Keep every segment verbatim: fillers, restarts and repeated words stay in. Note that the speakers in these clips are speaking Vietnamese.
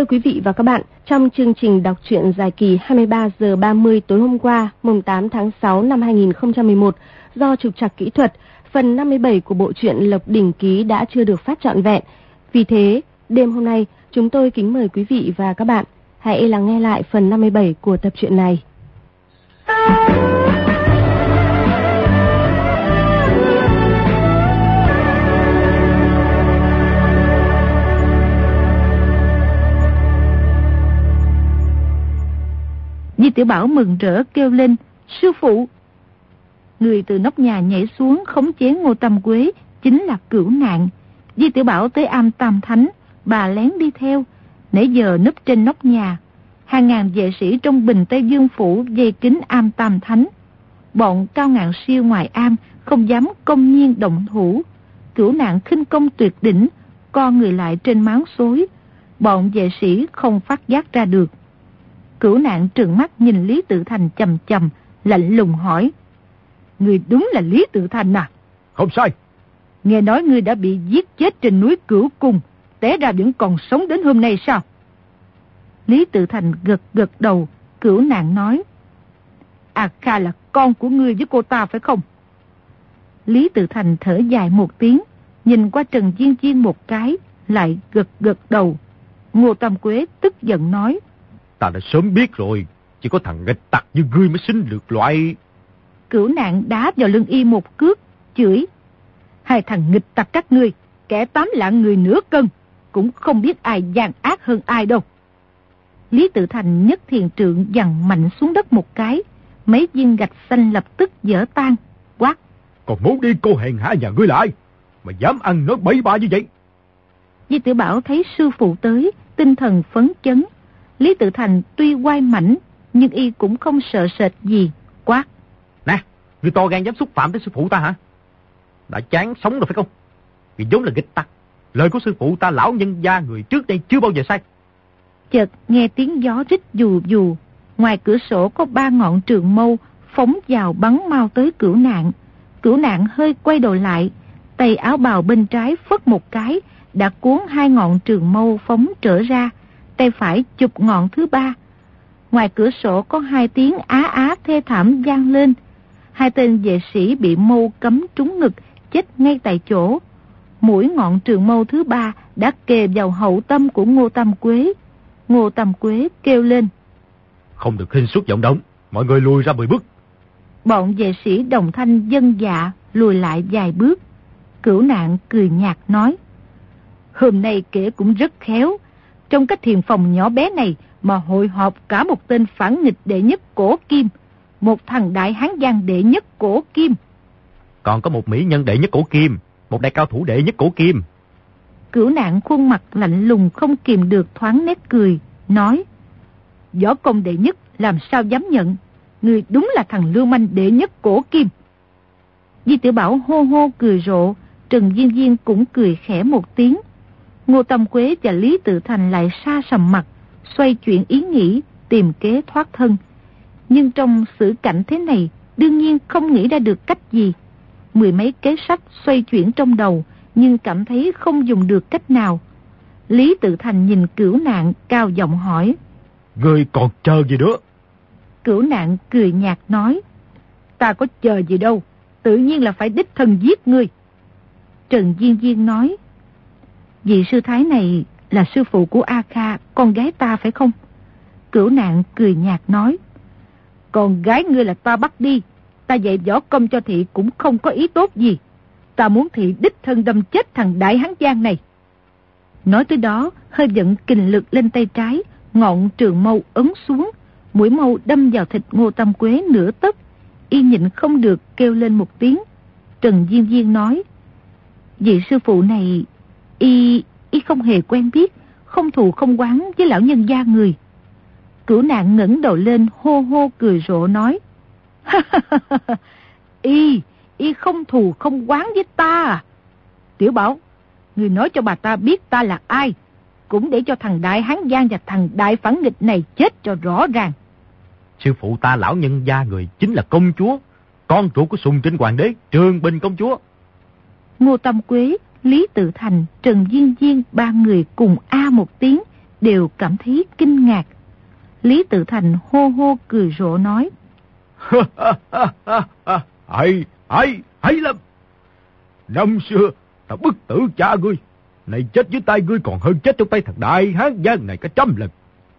Thưa quý vị và các bạn, trong chương trình đọc truyện dài kỳ hai mươi ba giờ ba mươi tối hôm qua, mùng tám tháng sáu năm hai nghìn không trăm mười một, do trục trặc kỹ thuật, phần năm mươi bảy của bộ truyện Lộc Đỉnh Ký đã chưa được phát trọn vẹn. Vì thế, đêm hôm nay, chúng tôi kính mời quý vị và các bạn hãy lắng nghe lại phần năm mươi bảy của tập truyện này. Di Tiểu Bảo mừng rỡ kêu lên: sư phụ! Người từ nóc nhà nhảy xuống khống chế Ngô Tam Quế chính là Cửu Nạn. Di Tiểu Bảo tới am Tam Thánh, bà lén đi theo, nãy giờ núp trên nóc nhà. Hàng ngàn vệ sĩ trong Bình Tây Dương phủ vây kín am Tam Thánh. Bọn Cao Ngạn Siêu ngoài am không dám công nhiên động thủ. Cửu Nạn khinh công tuyệt đỉnh, co người lại trên máng xối. Bọn vệ sĩ không phát giác ra được. Cửu Nạn trừng mắt nhìn Lý Tự Thành chầm chầm, lạnh lùng hỏi: người đúng là Lý Tự Thành à? Không sai. Nghe nói ngươi đã bị giết chết trên núi Cửu Cung, té ra vẫn còn sống đến hôm nay sao? Lý Tự Thành gật gật đầu. Cửu Nạn nói: A Kha là con của ngươi với cô ta phải không? Lý Tự Thành thở dài một tiếng, nhìn qua Trần Diên Diên một cái, lại gật gật đầu. Ngô Tam Quế tức giận nói: ta đã sớm biết rồi, chỉ có thằng nghịch tặc như ngươi mới sinh được loại. Cửu Nạn đá vào lưng y một cước, chửi: hai thằng nghịch tặc các ngươi, kẻ tám lạng người nửa cân, cũng không biết ai gian ác hơn ai đâu. Lý Tự Thành nhất thiền trượng giằng mạnh xuống đất một cái, mấy viên gạch xanh lập tức vỡ tan, quát: còn muốn đi cô hèn hạ nhà ngươi lại, mà dám ăn nói bậy bạ như vậy? Di Tiểu Bảo thấy sư phụ tới, tinh thần phấn chấn. Lý Tự Thành tuy oai mãnh, nhưng y cũng không sợ sệt gì, quát: nè, ngươi to gan dám xúc phạm tới sư phụ ta hả? Đã chán sống rồi phải không? Vì giống là nghịch tặc. Lời của sư phụ ta lão nhân gia người trước đây chưa bao giờ sai. Chợt nghe tiếng gió rít dù dù, ngoài cửa sổ có ba ngọn trường mâu phóng vào bắn mau tới Cửu Nạn. Cửu Nạn hơi quay đầu lại, tay áo bào bên trái phất một cái, đã cuốn hai ngọn trường mâu phóng trở ra, tay phải chụp ngọn thứ ba. Ngoài cửa sổ có hai tiếng á á thê thảm vang lên. Hai tên vệ sĩ bị mâu cắm trúng ngực, chết ngay tại chỗ. Mũi ngọn trường mâu thứ ba đã kề vào hậu tâm của Ngô Tam Quế. Ngô Tam Quế kêu lên: không được khinh suất vọng động, mọi người lùi ra mười bước. Bọn vệ sĩ đồng thanh dân dạ lùi lại vài bước. Cửu Nạn cười nhạt nói: hôm nay kể cũng rất khéo, trong cái thiền phòng nhỏ bé này mà hội họp cả một tên phản nghịch đệ nhất Cổ Kim, một thằng đại hán giang đệ nhất Cổ Kim, còn có một mỹ nhân đệ nhất Cổ Kim, một đại cao thủ đệ nhất Cổ Kim. Cửu Nạn khuôn mặt lạnh lùng không kìm được thoáng nét cười, nói: võ công đệ nhất làm sao dám nhận, người đúng là thằng lưu manh đệ nhất Cổ Kim. Di Tiểu Bảo hô hô cười rộ, Trần Diên Diên cũng cười khẽ một tiếng. Ngô Tam Quế và Lý Tự Thành lại sa sầm mặt, xoay chuyển ý nghĩ, tìm kế thoát thân. Nhưng trong xử cảnh thế này, đương nhiên không nghĩ ra được cách gì. Mười mấy kế sách xoay chuyển trong đầu, nhưng cảm thấy không dùng được cách nào. Lý Tự Thành nhìn Cửu Nạn cao giọng hỏi: ngươi còn chờ gì nữa? Cửu Nạn cười nhạt nói: ta có chờ gì đâu, tự nhiên là phải đích thân giết ngươi. Trần Diên Diên nói: vị sư thái này là sư phụ của A Kha, con gái ta phải không? Cửu Nạn cười nhạt nói: con gái ngươi là ta bắt đi, ta dạy võ công cho thị cũng không có ý tốt gì. Ta muốn thị đích thân đâm chết thằng đại hán giang này. Nói tới đó, hơi vận kình lực lên tay trái, ngọn trường mâu ấn xuống, mũi mâu đâm vào thịt Ngô Tam Quế nửa tấc. Y nhịn không được kêu lên một tiếng. Trần Diên Diên nói: vị sư phụ này, y y không hề quen biết, không thù không oán với lão nhân gia người. Cửu Nạn ngẩng đầu lên hô hô cười rộ nói: y y không thù không oán với ta à? Tiểu Bảo, người nói cho bà ta biết ta là ai, cũng để cho thằng đại hán giang và thằng đại phản nghịch này chết cho rõ ràng. Sư phụ ta lão nhân gia người chính là công chúa, con ruột của Sùng Trinh Hoàng đế, Trường Bình công chúa. Ngô Tam Quế, Lý Tự Thành, Trần Diên Diên ba người cùng a một tiếng, đều cảm thấy kinh ngạc. Lý Tự Thành hô hô cười rộ nói: hay, hay, hay lắm. Năm xưa ta bức tử cha ngươi, này chết dưới tay ngươi còn hơn chết trong tay thằng Đại Hán Giang này cả trăm lần.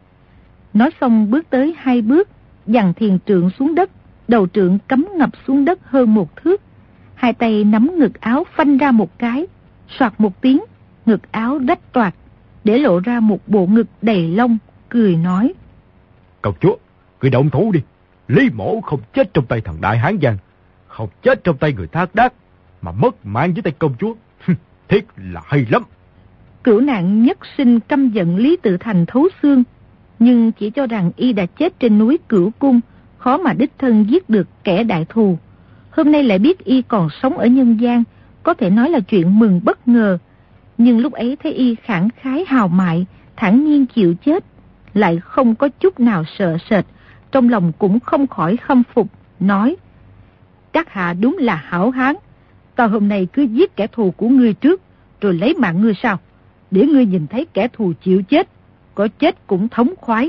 Nói xong bước tới hai bước, giằng thiền trượng xuống đất, đầu trượng cắm ngập xuống đất hơn một thước. Hai tay nắm ngực áo phanh ra một cái, soạt một tiếng, ngực áo rách toạc, để lộ ra một bộ ngực đầy lông, cười nói: Công chúa, ngươi động thủ đi. Lý Mỗ không chết trong tay thằng Đại Hán Giang, không chết trong tay người thác đác, mà mất mạng dưới tay công chúa. Thiết là hay lắm. Cửu Nạn nhất sinh căm giận Lý Tự Thành thấu xương, nhưng chỉ cho rằng y đã chết trên núi Cửu Cung, khó mà đích thân giết được kẻ đại thù. Hôm nay lại biết y còn sống ở nhân gian, có thể nói là chuyện mừng bất ngờ. Nhưng lúc ấy thấy y khẳng khái hào mại, thản nhiên chịu chết, lại không có chút nào sợ sệt, trong lòng cũng không khỏi khâm phục, nói: Các hạ đúng là hảo hán, ta hôm nay cứ giết kẻ thù của ngươi trước, rồi lấy mạng ngươi sau, để ngươi nhìn thấy kẻ thù chịu chết, có chết cũng thống khoái.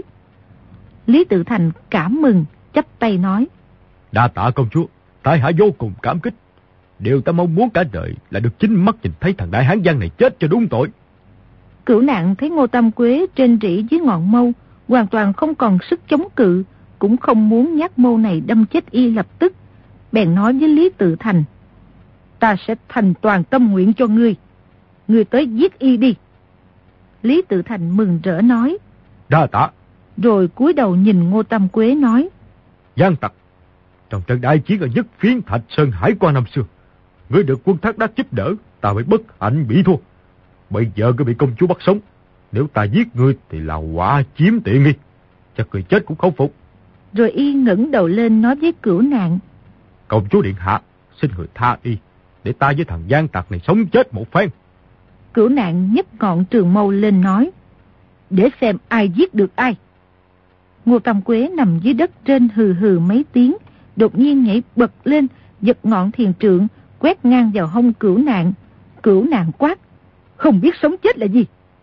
Lý Tự Thành cảm mừng, chắp tay nói: Đa tạ công chúa, tại hạ vô cùng cảm kích. Điều ta mong muốn cả đời là được chính mắt nhìn thấy thằng Đại Hán Giang này chết cho đúng tội. Cửu Nạn thấy Ngô Tam Quế trên rỉ dưới ngọn mâu, hoàn toàn không còn sức chống cự, cũng không muốn nhát mâu này đâm chết y lập tức, bèn nói với Lý Tự Thành: Ta sẽ thành toàn tâm nguyện cho ngươi, ngươi tới giết y đi. Lý Tự Thành mừng rỡ nói: Đa tạ. Rồi cúi đầu nhìn Ngô Tam Quế nói: Giang tặc, trong trận đại chiến ở nhất phiến Thạch Sơn Hải Quan năm xưa, ngươi được quân thác đác giúp đỡ, ta mới bất hạnh bị thua. Bây giờ ngươi bị công chúa bắt sống, nếu ta giết ngươi thì là quả chiếm tiện nghi, chắc người chết cũng không phục. Rồi y ngẩng đầu lên nói với Cửu Nạn: Công chúa điện hạ, xin người tha y, để ta với thằng Giang tặc này sống chết một phen. Cửu Nạn nhấc ngọn trường mâu lên nói: Để xem ai giết được ai. Ngô Tam Quế nằm dưới đất trên hừ hừ mấy tiếng, đột nhiên nhảy bật lên, giật ngọn thiền trượng quét ngang vào hông Cửu Nạn. Cửu Nạn quát: Không biết sống chết là gì.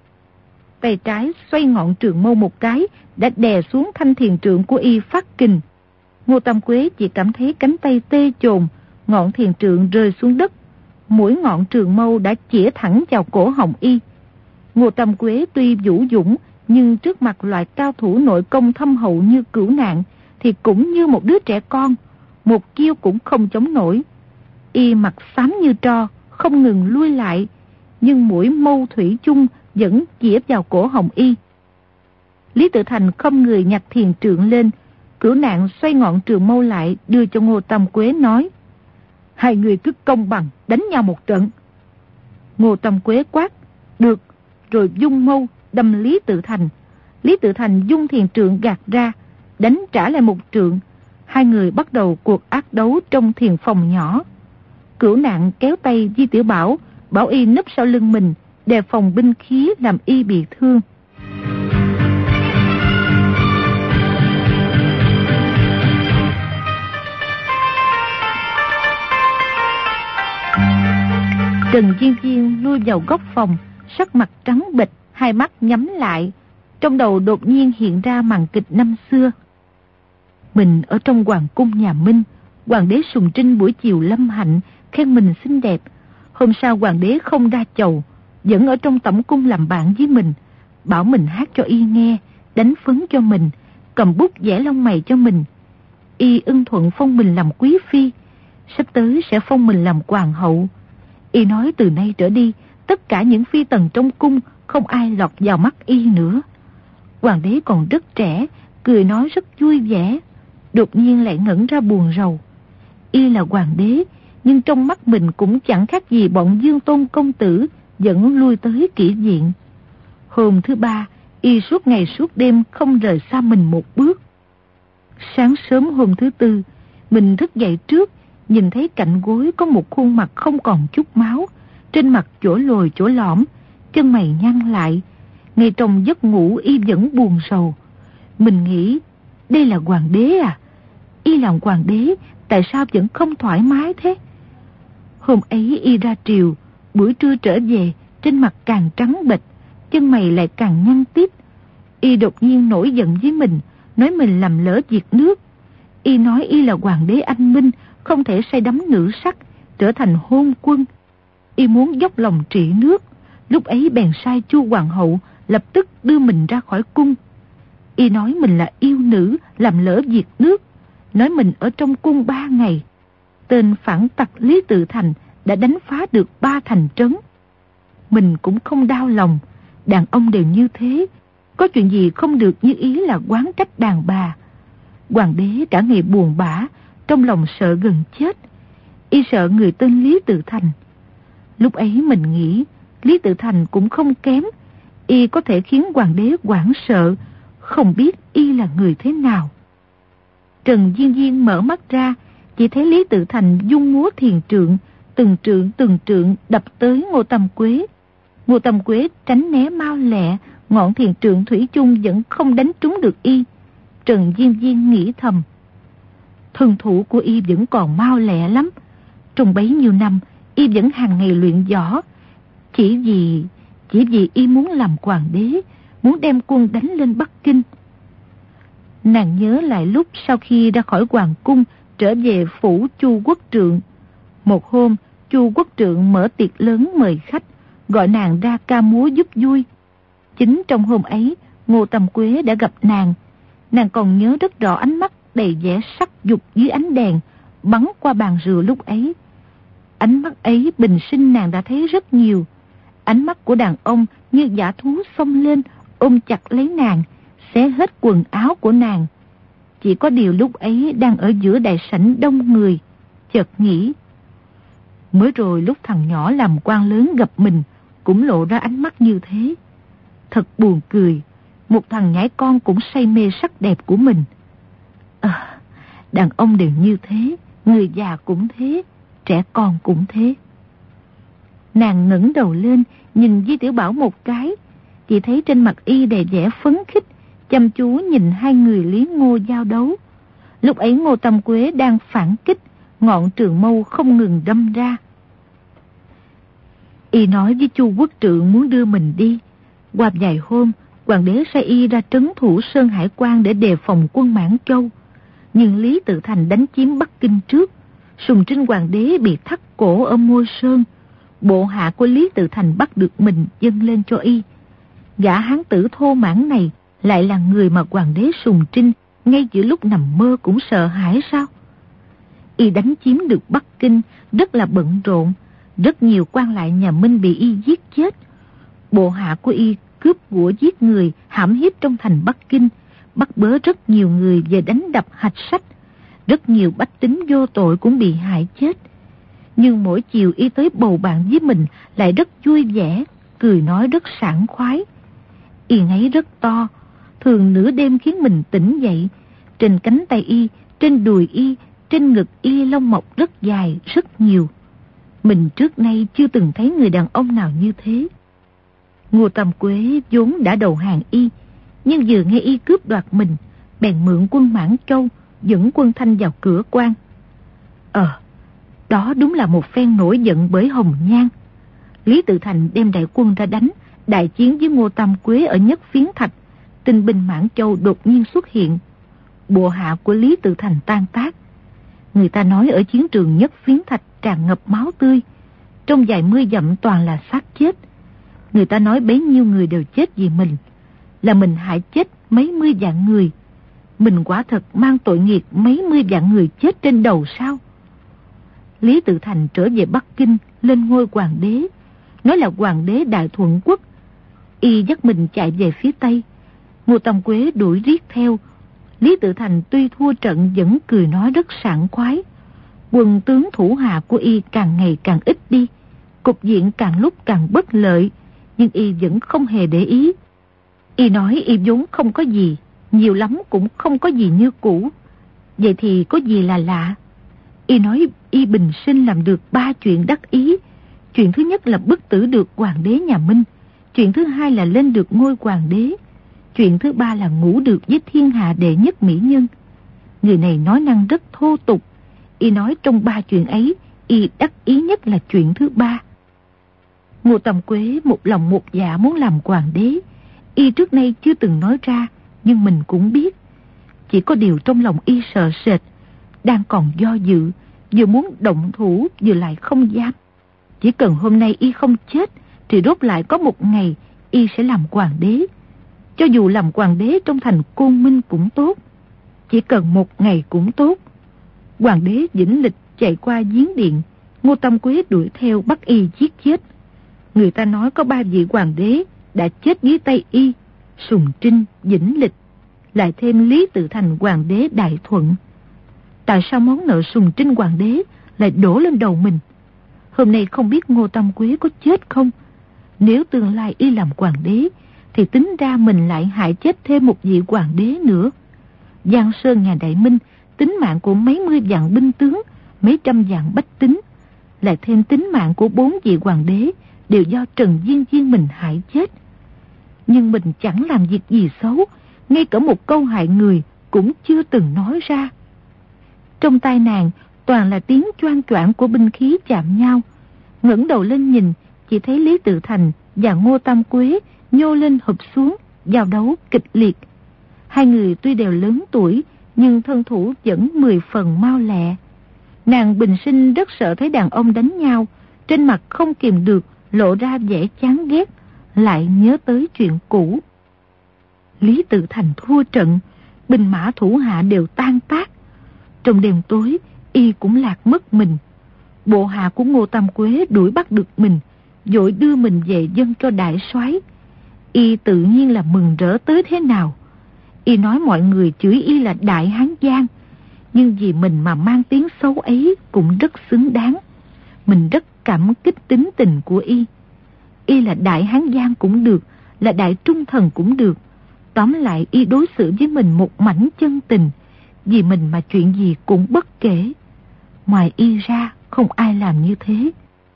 Tay trái xoay ngọn trường mâu một cái, đã đè xuống thanh thiền trượng của y phát kình. Ngô Tam Quế chỉ cảm thấy cánh tay tê chồn, ngọn thiền trượng rơi xuống đất, mũi ngọn trường mâu đã chĩa thẳng vào cổ họng y. Ngô Tam Quế tuy vũ dũng, nhưng trước mặt loại cao thủ nội công thâm hậu như Cửu Nạn thì cũng như một đứa trẻ con, một chiêu cũng không chống nổi. Y mặt xám như tro, không ngừng lui lại, nhưng mũi mâu thủy chung vẫn chĩa vào cổ họng y. Lý Tự Thành không người nhặt thiền trượng lên. Cửu Nạn xoay ngọn trường mâu lại, đưa cho Ngô Tam Quế nói: Hai người cứ công bằng đánh nhau một trận. Ngô Tam Quế quát: Được. Rồi dung mâu đâm Lý Tự Thành. Lý Tự Thành dung thiền trượng gạt ra, đánh trả lại một trượng. Hai người bắt đầu cuộc ác đấu trong thiền phòng nhỏ. Cửu Nạn kéo tay Di Tiểu Bảo, bảo y núp sau lưng mình, đề phòng binh khí làm y bị thương. Trần Diên Diên lui vào góc phòng, sắc mặt trắng bệch, hai mắt nhắm lại. Trong đầu đột nhiên hiện ra màn kịch năm xưa. Mình ở trong hoàng cung nhà Minh, hoàng đế Sùng Trinh buổi chiều lâm hạnh, khen mình xinh đẹp. Hôm sau hoàng đế không đa chầu, vẫn ở trong tẩm cung làm bạn với mình, bảo mình hát cho y nghe, đánh phấn cho mình, cầm bút vẽ lông mày cho mình. Y ưng thuận phong mình làm quý phi, sắp tới sẽ phong mình làm hoàng hậu. Y nói từ nay trở đi, tất cả những phi tần trong cung không ai lọt vào mắt y nữa. Hoàng đế còn rất trẻ, cười nói rất vui vẻ, đột nhiên lại ngẩn ra buồn rầu. Y là hoàng đế, nhưng trong mắt mình cũng chẳng khác gì bọn Dương Tôn công tử vẫn lui tới kỷ viện. Hôm thứ ba, y suốt ngày suốt đêm không rời xa mình một bước. Sáng sớm hôm thứ tư, mình thức dậy trước, nhìn thấy cạnh gối có một khuôn mặt không còn chút máu, trên mặt chỗ lồi chỗ lõm, chân mày nhăn lại. Ngay trong giấc ngủ y vẫn buồn rầu. Mình nghĩ, đây là hoàng đế à? Y làm hoàng đế, tại sao vẫn không thoải mái thế? Hôm ấy y ra triều, buổi trưa trở về, trên mặt càng trắng bệch, chân mày lại càng nhăn tít. Y đột nhiên nổi giận với mình, nói mình làm lỡ việc nước. Y nói y là hoàng đế anh minh, không thể say đắm nữ sắc, trở thành hôn quân. Y muốn dốc lòng trị nước. Lúc ấy bèn sai Chu hoàng hậu lập tức đưa mình ra khỏi cung. Y nói mình là yêu nữ, làm lỡ việc nước, nói mình ở trong cung ba ngày. Tên phản tặc Lý Tự Thành đã đánh phá được ba thành trấn. Mình cũng không đau lòng, đàn ông đều như thế, có chuyện gì không được như ý là oán trách đàn bà. Hoàng đế cả ngày buồn bã, trong lòng sợ gần chết. Y sợ người tên Lý Tự Thành. Lúc ấy mình nghĩ Lý Tự Thành cũng không kém, y có thể khiến hoàng đế hoảng sợ, không biết y là người thế nào. Trần Diên Diên mở mắt ra, chỉ thấy Lý Tự Thành dung múa thiền trượng, từng trượng từng trượng đập tới Ngô Tam Quế. Ngô Tam Quế tránh né mau lẹ, ngọn thiền trượng thủy chung vẫn không đánh trúng được y. Trần Diên Diên nghĩ thầm, thân thủ của y vẫn còn mau lẹ lắm. Trong bấy nhiêu năm, y vẫn hàng ngày luyện võ. Chỉ vì, chỉ vì y muốn làm hoàng đế, muốn đem quân đánh lên Bắc Kinh. Nàng nhớ lại lúc sau khi ra khỏi hoàng cung, trở về phủ Chu Quốc Trượng. Một hôm, Chu Quốc Trượng mở tiệc lớn mời khách, gọi nàng ra ca múa giúp vui. Chính trong hôm ấy, Ngô Tam Quế đã gặp nàng. Nàng còn nhớ rất rõ ánh mắt đầy vẻ sắc dục dưới ánh đèn, bắn qua bàn rượu lúc ấy. Ánh mắt ấy bình sinh nàng đã thấy rất nhiều. Ánh mắt của đàn ông như dã thú xông lên, ôm chặt lấy nàng, xé hết quần áo của nàng. Chỉ có điều lúc ấy đang ở giữa đại sảnh đông người, chợt nghĩ, mới rồi lúc thằng nhỏ làm quan lớn gặp mình cũng lộ ra ánh mắt như thế. Thật buồn cười, một thằng nhãi con cũng say mê sắc đẹp của mình. À, đàn ông đều như thế, người già cũng thế, trẻ con cũng thế. Nàng ngẩng đầu lên, nhìn Di Tiểu Bảo một cái, chỉ thấy trên mặt y đầy vẻ phấn khích, chăm chú nhìn hai người Lý Ngô giao đấu. Lúc ấy Ngô Tam Quế đang phản kích, ngọn trường mâu không ngừng đâm ra. Y nói với Chu Quốc Trượng muốn đưa mình đi. Qua vài hôm, hoàng đế sai y ra trấn thủ Sơn Hải Quan để đề phòng quân Mãn Châu. Nhưng Lý Tự Thành đánh chiếm Bắc Kinh trước, Sùng Trinh hoàng đế bị thắt cổ ở Môi Sơn. Bộ hạ của Lý Tự Thành bắt được mình dâng lên cho y. Gã hán tử thô mãn này lại là người mà hoàng đế Sùng Trinh ngay giữa lúc nằm mơ cũng sợ hãi sao? Y đánh chiếm được Bắc Kinh rất là bận rộn, rất nhiều quan lại nhà Minh bị y giết chết. Bộ hạ của y cướp của giết người, hãm hiếp trong thành Bắc Kinh, bắt bớ rất nhiều người về đánh đập hạch sách. Rất nhiều bách tính vô tội cũng bị hại chết. Nhưng mỗi chiều y tới bầu bạn với mình lại rất vui vẻ, cười nói rất sảng khoái. Y ngáy rất to, thường nửa đêm khiến mình tỉnh dậy. Trên cánh tay y, trên đùi y, trên ngực y lông mọc rất dài, rất nhiều. Mình trước nay chưa từng thấy người đàn ông nào như thế. Ngô Tam Quế vốn đã đầu hàng y, nhưng vừa nghe y cướp đoạt mình, bèn mượn quân Mãn Châu dẫn quân Thanh vào cửa quan. Ờ, đó đúng là một phen nổi giận bởi Hồng Nhan. Lý Tự Thành đem đại quân ra đánh, đại chiến với Ngô Tam Quế ở Nhất Phiến Thạch. Tinh binh Mãn Châu đột nhiên xuất hiện. Bộ hạ của Lý Tự Thành tan tác. Người ta nói ở chiến trường Nhất Phiến Thạch tràn ngập máu tươi, trong vài mươi dặm toàn là xác chết. Người ta nói bấy nhiêu người đều chết vì mình, là mình hại chết mấy mươi vạn người. Mình quả thật mang tội nghiệp mấy mươi vạn người chết trên đầu sao? Lý Tự Thành trở về Bắc Kinh, lên ngôi hoàng đế, nói là hoàng đế Đại Thuận Quốc. Y dắt mình chạy về phía Tây. Ngô Tam Quế đuổi riết theo. Lý Tự Thành tuy thua trận vẫn cười nói rất sảng khoái. Quân tướng thủ hạ của y càng ngày càng ít đi, cục diện càng lúc càng bất lợi, nhưng y vẫn không hề để ý. Y nói y vốn không có gì, nhiều lắm cũng không có gì như cũ. Vậy thì có gì là lạ? Y nói y bình sinh làm được ba chuyện đắc ý. Chuyện thứ nhất là bức tử được hoàng đế nhà Minh. Chuyện thứ hai là lên được ngôi hoàng đế. Chuyện thứ ba là ngủ được với thiên hạ đệ nhất mỹ nhân. Người này nói năng rất thô tục. Y nói trong ba chuyện ấy, y đắc ý nhất là chuyện thứ ba. Ngô Tam Quế một lòng một dạ muốn làm hoàng đế. Y trước nay chưa từng nói ra, nhưng mình cũng biết. Chỉ có điều trong lòng Y sợ sệt, đang còn do dự, vừa muốn động thủ vừa lại không dám. Chỉ cần hôm nay Y không chết, thì rốt lại có một ngày Y sẽ làm hoàng đế. Cho dù làm hoàng đế trong thành Côn Minh cũng tốt, chỉ cần một ngày cũng tốt. Hoàng đế Vĩnh Lịch chạy qua giếng điện, Ngô Tam Quế đuổi theo bắt Y giết chết. Người ta nói có ba vị hoàng đế đã chết dưới tay Y: Sùng Trinh, Vĩnh Lịch, lại thêm Lý Tự Thành hoàng đế Đại Thuận. Tại sao món nợ Sùng Trinh hoàng đế lại đổ lên đầu mình? Hôm nay không biết Ngô Tam Quế có chết không? Nếu tương lai Y làm hoàng đế, thì tính ra mình lại hại chết thêm một vị hoàng đế nữa. Giang Sơn nhà Đại Minh, tính mạng của mấy mươi vạn binh tướng, mấy trăm vạn bách tính, lại thêm tính mạng của bốn vị hoàng đế, đều do Trần Viên Viên mình hại chết. Nhưng mình chẳng làm việc gì xấu, ngay cả một câu hại người cũng chưa từng nói ra. Trong tai nàng toàn là tiếng choang choảng của binh khí chạm nhau. Ngẩng đầu lên nhìn, chỉ thấy Lý Tự Thành và Ngô Tam Quế nhô lên hụp xuống, giao đấu kịch liệt. Hai người tuy đều lớn tuổi, nhưng thân thủ vẫn mười phần mau lẹ. Nàng bình sinh rất sợ thấy đàn ông đánh nhau, trên mặt không kìm được lộ ra vẻ chán ghét, lại nhớ tới chuyện cũ. Lý Tự Thành thua trận, binh mã thủ hạ đều tan tác. Trong đêm tối, Y cũng lạc mất mình. Bộ hạ của Ngô Tam Quế đuổi bắt được mình, vội đưa mình về dâng cho đại soái. Y tự nhiên là mừng rỡ tới thế nào. Y nói mọi người chửi Y là Đại Hán Giang, nhưng vì mình mà mang tiếng xấu ấy cũng rất xứng đáng. Mình rất cảm kích tính tình của Y. Y là Đại Hán Giang cũng được, là Đại Trung Thần cũng được. Tóm lại Y đối xử với mình một mảnh chân tình, vì mình mà chuyện gì cũng bất kể. Ngoài Y ra không ai làm như thế.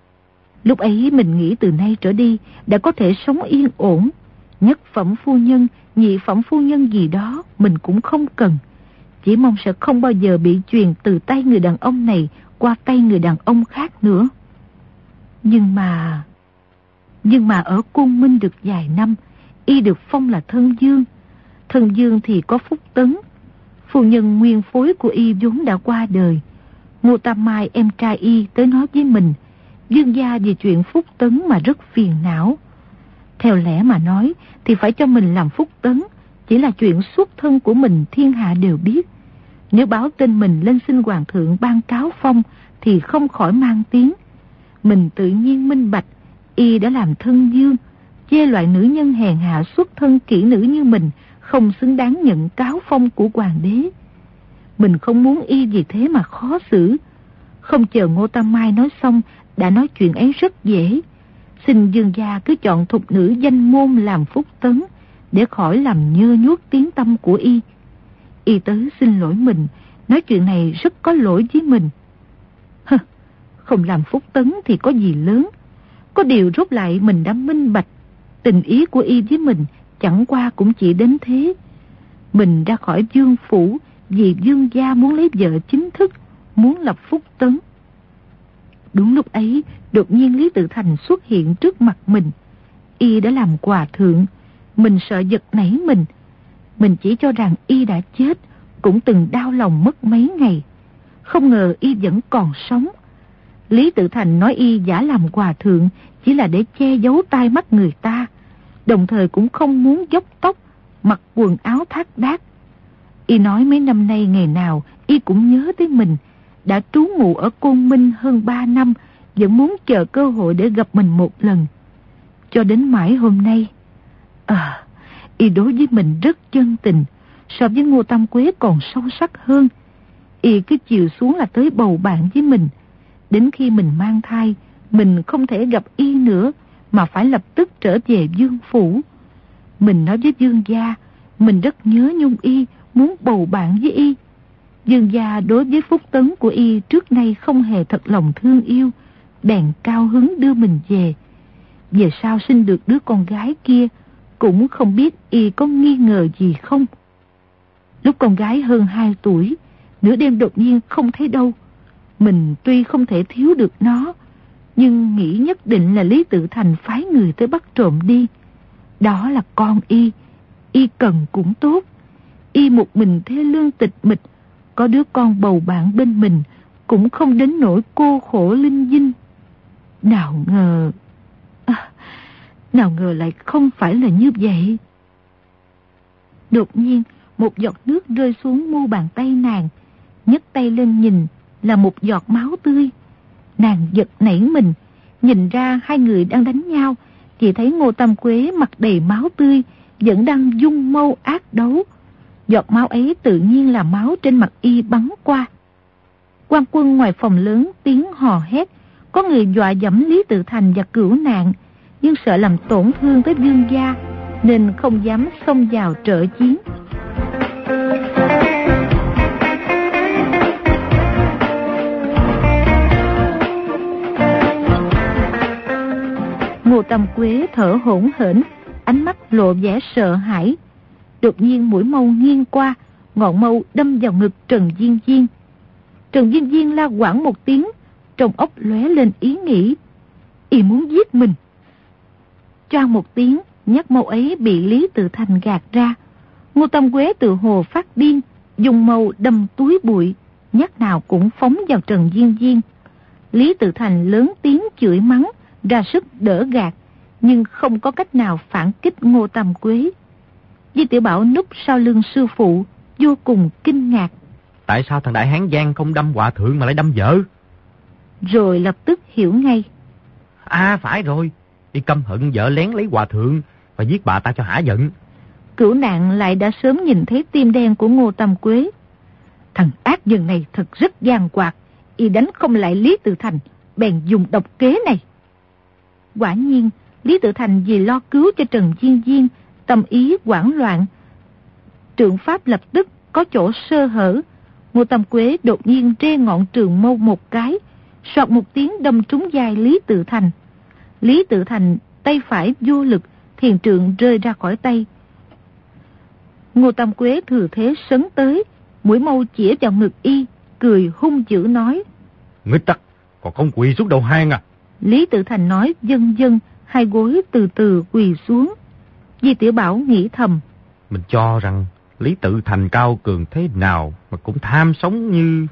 Lúc ấy mình nghĩ từ nay trở đi đã có thể sống yên ổn. Nhất phẩm phu nhân, nhị phẩm phu nhân gì đó mình cũng không cần. Chỉ mong sẽ không bao giờ bị truyền từ tay người đàn ông này qua tay người đàn ông khác nữa. Nhưng mà... Nhưng mà ở Côn Minh được vài năm, Y được phong là thân dương. Thân dương thì có Phúc Tấn. Phu nhân nguyên phối của Y vốn đã qua đời. Ngô Tam Mai em trai Y tới nói với mình, Dương gia về chuyện Phúc Tấn mà rất phiền não. Theo lẽ mà nói thì phải cho mình làm Phúc Tấn, chỉ là chuyện xuất thân của mình thiên hạ đều biết. Nếu báo tin mình lên xin hoàng thượng ban cáo phong thì không khỏi mang tiếng. Mình tự nhiên minh bạch, Y đã làm thân dương, chê loại nữ nhân hèn hạ xuất thân kỹ nữ như mình không xứng đáng nhận cáo phong của hoàng đế. Mình không muốn Y vì thế mà khó xử. Không chờ Ngô Tam Mai nói xong, đã nói chuyện ấy rất dễ. Xin Dương gia cứ chọn thục nữ danh môn làm Phúc Tấn, để khỏi làm nhơ nhuốc tiếng tâm của Y. Y tới xin lỗi mình, nói chuyện này rất có lỗi với mình. Hơ, không làm Phúc Tấn thì có gì lớn. Có điều rốt lại mình đã minh bạch, tình ý của Y với mình chẳng qua cũng chỉ đến thế. Mình ra khỏi Dương phủ vì Dương gia muốn lấy vợ chính thức, muốn lập Phúc Tấn. Đúng lúc ấy, đột nhiên Lý Tự Thành xuất hiện trước mặt mình. Y đã làm hòa thượng, mình sợ giật nảy mình. Mình chỉ cho rằng Y đã chết, cũng từng đau lòng mất mấy ngày. Không ngờ Y vẫn còn sống. Lý Tự Thành nói Y giả làm hòa thượng chỉ là để che giấu tai mắt người ta, đồng thời cũng không muốn dốc tóc, mặc quần áo thác đác. Y nói mấy năm nay ngày nào Y cũng nhớ tới mình, đã trú ngụ ở Côn Minh hơn ba năm, vẫn muốn chờ cơ hội để gặp mình một lần. Cho đến mãi hôm nay, à, Y đối với mình rất chân tình, so với Ngô Tam Quế còn sâu sắc hơn. Y cứ chiều xuống là tới bầu bạn với mình. Đến khi mình mang thai, mình không thể gặp Y nữa, mà phải lập tức trở về Dương phủ. Mình nói với Dương gia, mình rất nhớ nhung Y, muốn bầu bạn với Y. Dương gia đối với Phúc Tấn của Y trước nay không hề thật lòng thương yêu, bèn cao hứng đưa mình về. Về sau sinh được đứa con gái kia, cũng không biết Y có nghi ngờ gì không. Lúc con gái hơn hai tuổi, nửa đêm đột nhiên không thấy đâu. Mình tuy không thể thiếu được nó, nhưng nghĩ nhất định là Lý Tự Thành phái người tới bắt trộm đi. Đó là con y. Y cần cũng tốt. Y một mình thê lương tịch mịch, có đứa con bầu bạn bên mình, cũng không đến nỗi cô khổ linh dinh. Nào ngờ... À, nào ngờ lại không phải là như vậy. Đột nhiên, một giọt nước rơi xuống mu bàn tay nàng. Nhấc tay lên nhìn, là một giọt máu tươi. Nàng giật nảy mình, nhìn ra hai người đang đánh nhau, chỉ thấy Ngô Tam Quế mặt đầy máu tươi, vẫn đang dung mâu ác đấu. Giọt máu ấy tự nhiên là máu trên mặt y bắn qua. Quan quân ngoài phòng lớn tiếng hò hét, có người dọa dẫm Lý Tự Thành và Cửu Nạn, nhưng sợ làm tổn thương tới vương gia, nên không dám xông vào trợ chiến. Ngô Tam Quế thở hổn hển, ánh mắt lộ vẻ sợ hãi. Đột nhiên mũi mâu nghiêng qua, ngọn mâu đâm vào ngực Trần Diên Diên. Trần Diên Diên la quảng một tiếng, trong óc lóe lên ý nghĩ, y muốn giết mình. Choang một tiếng, nhát mâu ấy bị Lý Tự Thành gạt ra. Ngô Tam Quế tự hồ phát điên, dùng mâu đâm túi bụi, nhát nào cũng phóng vào Trần Diên Diên. Lý Tự Thành lớn tiếng chửi mắng, ra sức đỡ gạt, nhưng không có cách nào phản kích Ngô Tam Quế. Di Tiểu Bảo núp sau lưng sư phụ, vô cùng kinh ngạc. Tại sao thằng đại hán Giang không đâm hòa thượng mà lại đâm vợ? Rồi lập tức hiểu ngay. À phải rồi, y căm hận vợ lén lấy hòa thượng và giết bà ta cho hả giận. Cửu Nạn lại đã sớm nhìn thấy tim đen của Ngô Tam Quế. Thằng ác dân này thật rất gian hoạt, y đánh không lại Lý Tự Thành, bèn dùng độc kế này. Quả nhiên, Lý Tự Thành vì lo cứu cho Trần Diên Diên, tâm ý hoảng loạn. Trượng pháp lập tức có chỗ sơ hở. Ngô Tam Quế đột nhiên rê ngọn trường mâu một cái, soạt một tiếng đâm trúng vai Lý Tự Thành. Lý Tự Thành tay phải vô lực, thiền trượng rơi ra khỏi tay. Ngô Tam Quế thừa thế sấn tới, mũi mâu chĩa vào ngực y, cười hung dữ nói: Nghịch tặc, còn không quỳ xuống đầu hang à? Lý Tự Thành nói dâng dâng, hai gối từ từ quỳ xuống. Di Tiểu Bảo nghĩ thầm: Mình cho rằng Lý Tự Thành cao cường thế nào mà cũng tham sống như...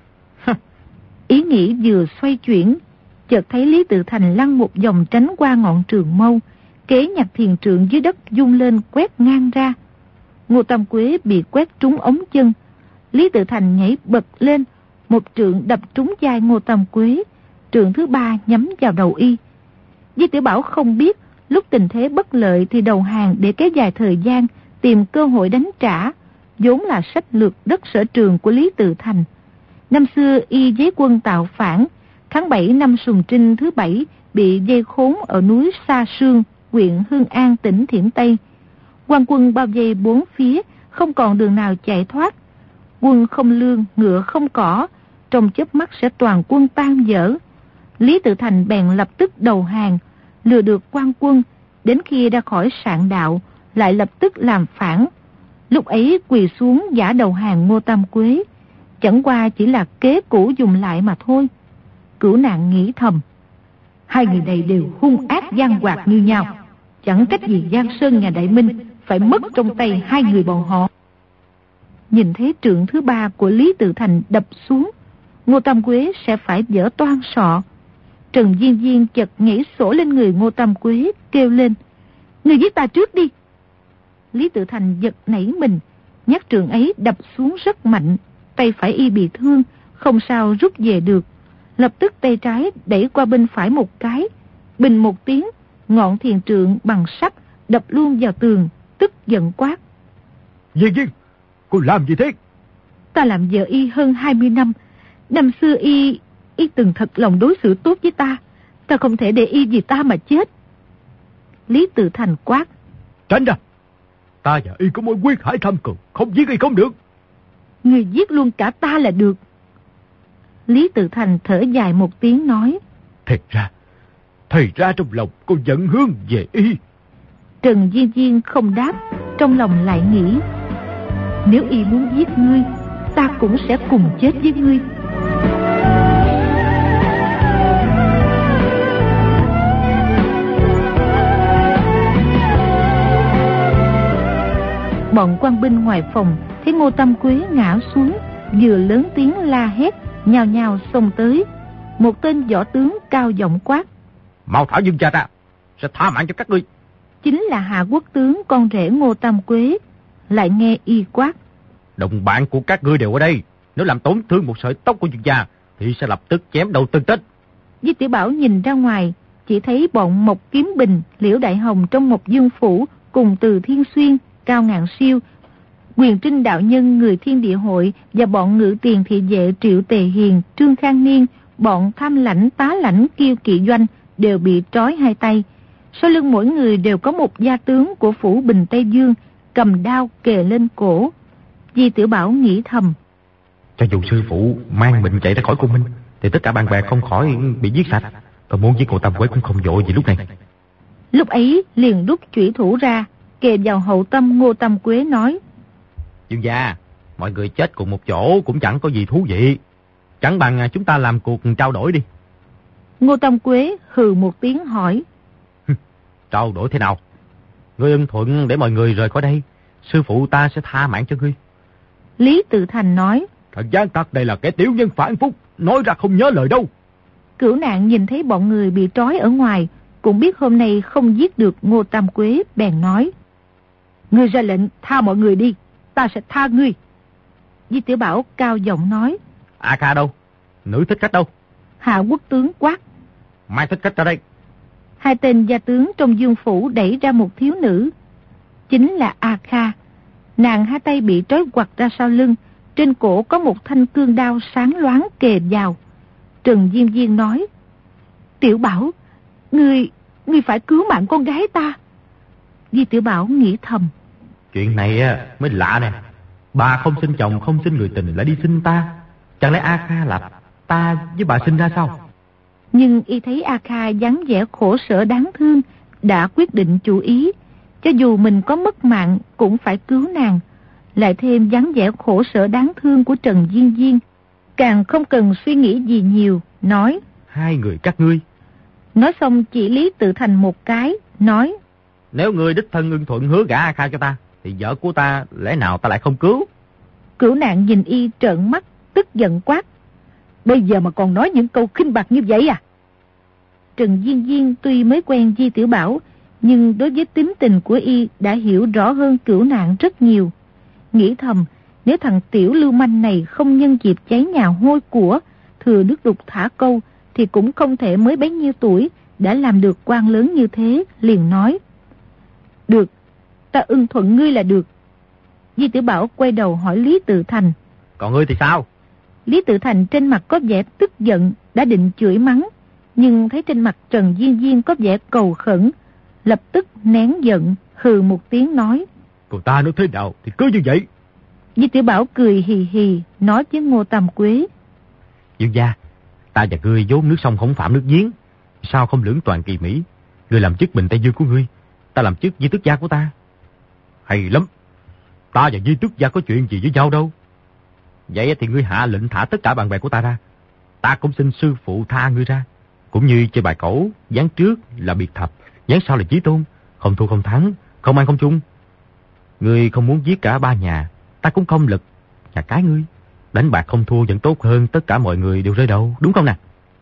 Ý nghĩ vừa xoay chuyển, chợt thấy Lý Tự Thành lăn một vòng tránh qua ngọn trường mâu, kế nhặt thiền trượng dưới đất dung lên quét ngang ra. Ngô Tam Quế bị quét trúng ống chân. Lý Tự Thành nhảy bật lên, một trượng đập trúng vai Ngô Tam Quế, trượng thứ ba nhắm vào đầu y. Di Tiểu Bảo không biết, lúc tình thế bất lợi thì đầu hàng để kéo dài thời gian, tìm cơ hội đánh trả, vốn là sách lược đất sở trường của Lý Tự Thành. Năm xưa y giấy quân tạo phản, tháng bảy năm Sùng Trinh thứ bảy bị dây khốn ở núi Sa Sương, huyện Hương An, tỉnh Thiểm Tây. Quan quân bao vây bốn phía, không còn đường nào chạy thoát. Quân không lương, ngựa không cỏ, trong chớp mắt sẽ toàn quân tan vỡ. Lý Tự Thành bèn lập tức đầu hàng, lừa được quan quân, đến khi ra khỏi sạn đạo, lại lập tức làm phản. Lúc ấy quỳ xuống giả đầu hàng Ngô Tam Quế, chẳng qua chỉ là kế cũ dùng lại mà thôi. Cửu Nạn nghĩ thầm: hai người này đều hung ác gian hoạt như nhau, chẳng cách gì Giang Sơn nhà Đại Minh phải mất trong tay hai người bọn họ. Nhìn thấy trượng thứ ba của Lý Tự Thành đập xuống, Ngô Tam Quế sẽ phải vỡ toang sọ. Trần Diên Diên chợt nhảy sổ lên người Ngô Tam Quế, kêu lên: Người giết ta trước đi. Lý Tự Thành giật nảy mình, nhát trượng ấy đập xuống rất mạnh, tay phải y bị thương, không sao rút về được. Lập tức tay trái đẩy qua bên phải một cái, bình một tiếng, ngọn thiền trượng bằng sắt đập luôn vào tường, tức giận quát: Diên Diên, cô làm gì thế? Ta làm vợ y hơn hai mươi năm, năm xưa y y từng thật lòng đối xử tốt với ta, ta không thể để y vì ta mà chết. Lý Tự Thành quát: Tránh ra, ta và y có mối quyết hải thâm cường, không giết y không được. Người giết luôn cả ta là được. Lý Tự Thành thở dài một tiếng nói: Thật ra, thì ra trong lòng cô giận hương về y. Trần Diên Diên không đáp, trong lòng lại nghĩ: nếu y muốn giết ngươi, ta cũng sẽ cùng chết với ngươi. Bọn quan binh ngoài phòng thấy Ngô Tam Quế ngã xuống, vừa lớn tiếng la hét, nhào nhào xông tới. Một tên võ tướng cao giọng quát: mau thả Dương gia ra, sẽ tha mạng cho các ngươi. Chính là Hạ Quốc tướng con rể Ngô Tam Quế. Lại nghe y quát: đồng bạn của các ngươi đều ở đây, nếu làm tổn thương một sợi tóc của Dương gia thì sẽ lập tức chém đầu tân tích. Di Tiểu Bảo nhìn ra ngoài, chỉ thấy bọn Mộc Kiếm Bình, Liễu Đại Hồng trong Mộc Dương Phủ cùng Từ Thiên Xuyên, Cao Ngạn Siêu, Quyền Trinh đạo nhân người Thiên Địa Hội và bọn Ngự Tiền thị vệ Triệu Tề Hiền, Trương Khang Niên, bọn Tham Lãnh, Tá Lãnh, Kiêu Kỵ Doanh đều bị trói hai tay. Sau lưng mỗi người đều có một gia tướng của phủ Bình Tây Dương cầm đao kề lên cổ. Di Tiểu Bảo nghĩ thầm: cho dù sư phụ mang bệnh chạy ra khỏi cung minh thì tất cả bạn bè không khỏi bị giết sạch. Tôi muốn giết Ngô Tam Quế cũng không vội gì lúc này. Lúc ấy liền rút chủy thủ ra, kề vào hậu tâm Ngô Tam Quế nói: Dương gia, mọi người chết cùng một chỗ cũng chẳng có gì thú vị, chẳng bằng chúng ta làm cuộc trao đổi đi. Ngô Tam Quế hừ một tiếng hỏi: trao đổi thế nào? Ngươi ưng thuận để mọi người rời khỏi đây, sư phụ ta sẽ tha mạng cho ngươi. Lý Tự Thành nói: thật gian tặc đây là kẻ tiểu nhân phản phúc, nói ra không nhớ lời đâu. Cửu Nạn nhìn thấy bọn người bị trói ở ngoài, cũng biết hôm nay không giết được Ngô Tam Quế, bèn nói: ngươi ra lệnh tha mọi người đi, ta sẽ tha ngươi. Di Tiểu Bảo cao giọng nói: A Kha đâu? Nữ thích khách đâu? Hạ Quốc tướng quát: mai thích khách ra đây. Hai tên gia tướng trong Dương Phủ đẩy ra một thiếu nữ, chính là A Kha. Nàng hai tay bị trói quặt ra sau lưng, trên cổ có một thanh cương đao sáng loáng kề vào. Trần Diên Diên nói: Tiểu Bảo, ngươi, ngươi phải cứu mạng con gái ta. Di Tiểu Bảo nghĩ thầm: chuyện này mới lạ nè, bà không sinh chồng không sinh người tình lại đi sinh ta, chẳng lẽ A Kha là ta với bà sinh ra sao? Nhưng y thấy A Kha dáng vẻ khổ sở đáng thương, đã quyết định chủ ý, cho dù mình có mất mạng cũng phải cứu nàng. Lại thêm dáng vẻ khổ sở đáng thương của Trần Diên Diên, càng không cần suy nghĩ gì nhiều, nói: hai người các ngươi. Nói xong chỉ Lý Tự Thành một cái, nói: nếu ngươi đích thân ưng thuận hứa gả A Kha cho ta, thì vợ của ta lẽ nào ta lại không cứu? Cửu Nạn nhìn y trợn mắt, tức giận quát: bây giờ mà còn nói những câu khinh bạc như vậy à? Trần Diên Diên tuy mới quen Di Tiểu Bảo, nhưng đối với tính tình của y đã hiểu rõ hơn Cửu Nạn rất nhiều. Nghĩ thầm, nếu thằng tiểu lưu manh này không nhân dịp cháy nhà hôi của, thừa nước đục thả câu, thì cũng không thể mới bấy nhiêu tuổi đã làm được quan lớn như thế. Liền nói: được, ta ưng thuận ngươi là được. Di Tiểu Bảo quay đầu hỏi Lý Tự Thành: còn ngươi thì sao? Lý Tự Thành trên mặt có vẻ tức giận, đã định chửi mắng, nhưng thấy trên mặt Trần Diên Diên có vẻ cầu khẩn, lập tức nén giận, hừ một tiếng nói: cô ta nói thế nào thì cứ như vậy. Di Tiểu Bảo cười hì hì nói với Ngô Tam Quế: Dương gia, ta và ngươi vốn nước sông không phạm nước giếng, sao không lưỡng toàn kỳ mỹ? Ngươi làm chức Bình Tây Dương của ngươi, ta làm chức Di Tước gia của ta. Hay lắm, ta và Di Tước gia có chuyện gì với nhau đâu. Vậy thì ngươi hạ lệnh thả tất cả bạn bè của ta ra, ta cũng xin sư phụ tha ngươi ra. Cũng như chơi bài cẩu, ván trước là biệt thập, ván sau là chí tôn, không thua không thắng, không ăn không chung. Ngươi không muốn giết cả ba nhà, ta cũng không lực nhà cái ngươi. Đánh bạc không thua vẫn tốt hơn tất cả mọi người đều rơi đầu, đúng không nè?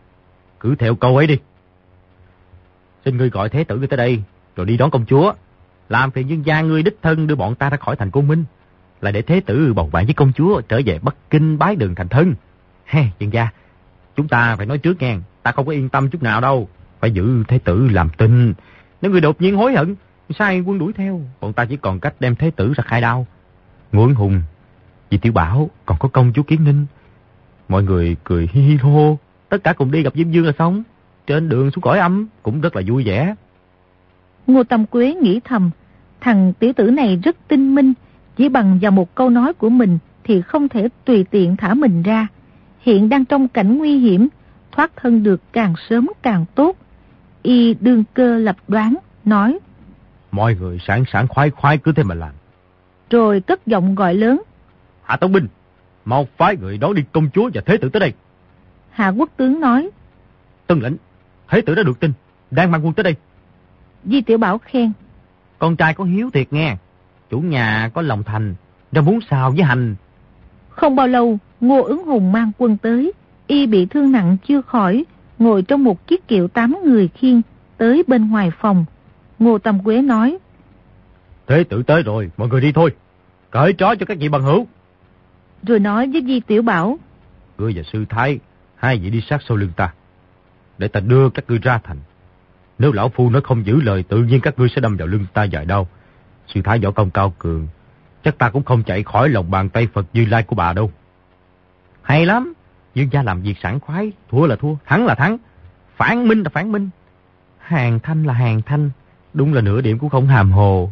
Cứ theo câu ấy đi. Xin ngươi gọi thế tử ngươi tới đây, rồi đi đón công chúa. Làm phiền Dương gia ngươi đích thân đưa bọn ta ra khỏi thành Côn Minh, là để thế tử bầu bạn với công chúa trở về Bắc Kinh bái đường thành thân. He, Dương gia, chúng ta phải nói trước nghe, ta không có yên tâm chút nào đâu. Phải giữ thế tử làm tin. Nếu người đột nhiên hối hận, sai quân đuổi theo, bọn ta chỉ còn cách đem thế tử ra khai đao. Ngũ Ấn Hùng, Di Tiểu Bảo, còn có công chúa Kiến Ninh. Mọi người cười hi hi hô hô, tất cả cùng đi gặp Diêm Dương là xong. Trên đường xuống cõi âm cũng rất là vui vẻ. Ngô Tam Quế nghĩ thầm, thằng tiểu tử này rất tinh minh, chỉ bằng vào một câu nói của mình thì không thể tùy tiện thả mình ra. Hiện đang trong cảnh nguy hiểm, thoát thân được càng sớm càng tốt. Y đương cơ lập đoán, nói: mọi người sẵn sàng khoái khoái cứ thế mà làm. Rồi cất giọng gọi lớn: Hạ Tông Binh, mau phái người đón đi công chúa và thế tử tới đây. Hạ Quốc tướng nói: Tân lệnh, thế tử đã được tin, đang mang quân tới đây. Di Tiểu Bảo khen: con trai có hiếu thiệt nghe. chủ nhà có lòng thành, ra muốn sao với hành. Không bao lâu, Ngô Ứng Hùng mang quân tới, y bị thương nặng chưa khỏi, ngồi trong một chiếc kiệu tám người khiêng tới bên ngoài phòng. Ngô Tâm Quế nói: Thế tử tới rồi, mọi người đi thôi, cởi trói cho các vị bằng hữu. Rồi nói với Di Tiểu Bảo: Ngươi và sư thái, hai vị đi sát sau lưng ta, để ta đưa các ngươi ra thành. Nếu lão phu nói không giữ lời, tự nhiên các ngươi sẽ đâm vào lưng ta vài đau. Sư thái võ công cao cường, chắc ta cũng không chạy khỏi lòng bàn tay Phật Như Lai của bà đâu. Hay lắm, Dương gia làm việc sảng khoái, thua là thua, thắng là thắng, phản minh là phản minh, hàng thanh là hàng thanh, đúng là nửa điểm cũng không hàm hồ.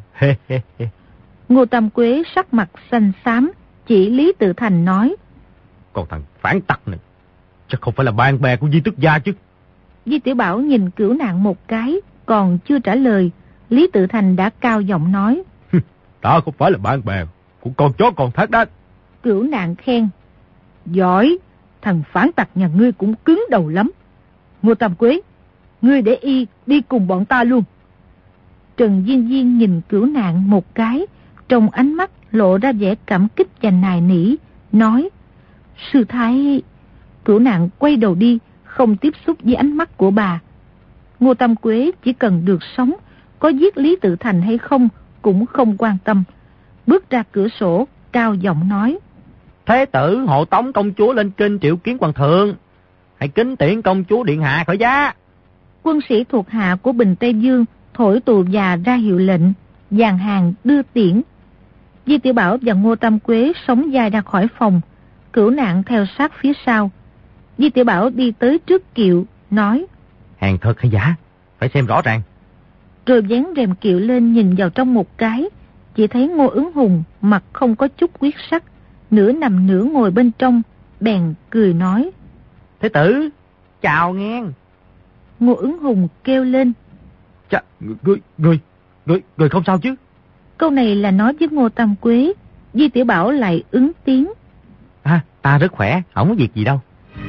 Ngô Tam Quế sắc mặt xanh xám, chỉ Lý Tự Thành nói: Còn thằng phản tặc này, chắc không phải là bạn bè của Di Tức gia chứ. Di Tiểu Bảo nhìn Cửu Nạn một cái, còn chưa trả lời, Lý Tự Thành đã cao giọng nói: Ta không phải là bạn bè của con chó con thác đát. Cửu Nạn khen: Giỏi, thằng phản tặc nhà ngươi cũng cứng đầu lắm. Ngô Tam Quế, ngươi để y đi cùng bọn ta luôn. Trần Diên Diên nhìn Cửu Nạn một cái, trong ánh mắt lộ ra vẻ cảm kích và nài nỉ, nói: Sư thái. Cửu Nạn quay đầu đi, không tiếp xúc với ánh mắt của bà. Ngô Tam Quế chỉ cần được sống, có giết Lý Tự Thành hay không cũng không quan tâm. Bước ra cửa sổ, cao giọng nói: Thế tử hộ tống công chúa lên kinh triệu kiến hoàng thượng, hãy kính tiễn công chúa điện hạ khởi giá. Quân sĩ thuộc hạ của Bình Tây Dương thổi tù già ra hiệu lệnh, dàn hàng đưa tiễn. Di Tiểu Bảo và Ngô Tam Quế sóng vai ra khỏi phòng, Cửu Nạn theo sát phía sau. Di Tiểu Bảo đi tới trước kiệu, nói: Hàng thật hay giả, phải xem rõ ràng. Rồi vén rèm kiệu lên nhìn vào trong một cái, chỉ thấy Ngô Ứng Hùng mặt không có chút huyết sắc, nửa nằm nửa ngồi bên trong, bèn cười nói: Thế tử, chào nghe. Ngô Ứng Hùng kêu lên: Chà, ngươi, ngươi, ngươi, ngươi không sao chứ? Câu này là nói với Ngô Tam Quế. Di Tiểu Bảo lại ứng tiếng: À, ta rất khỏe, không có việc gì đâu.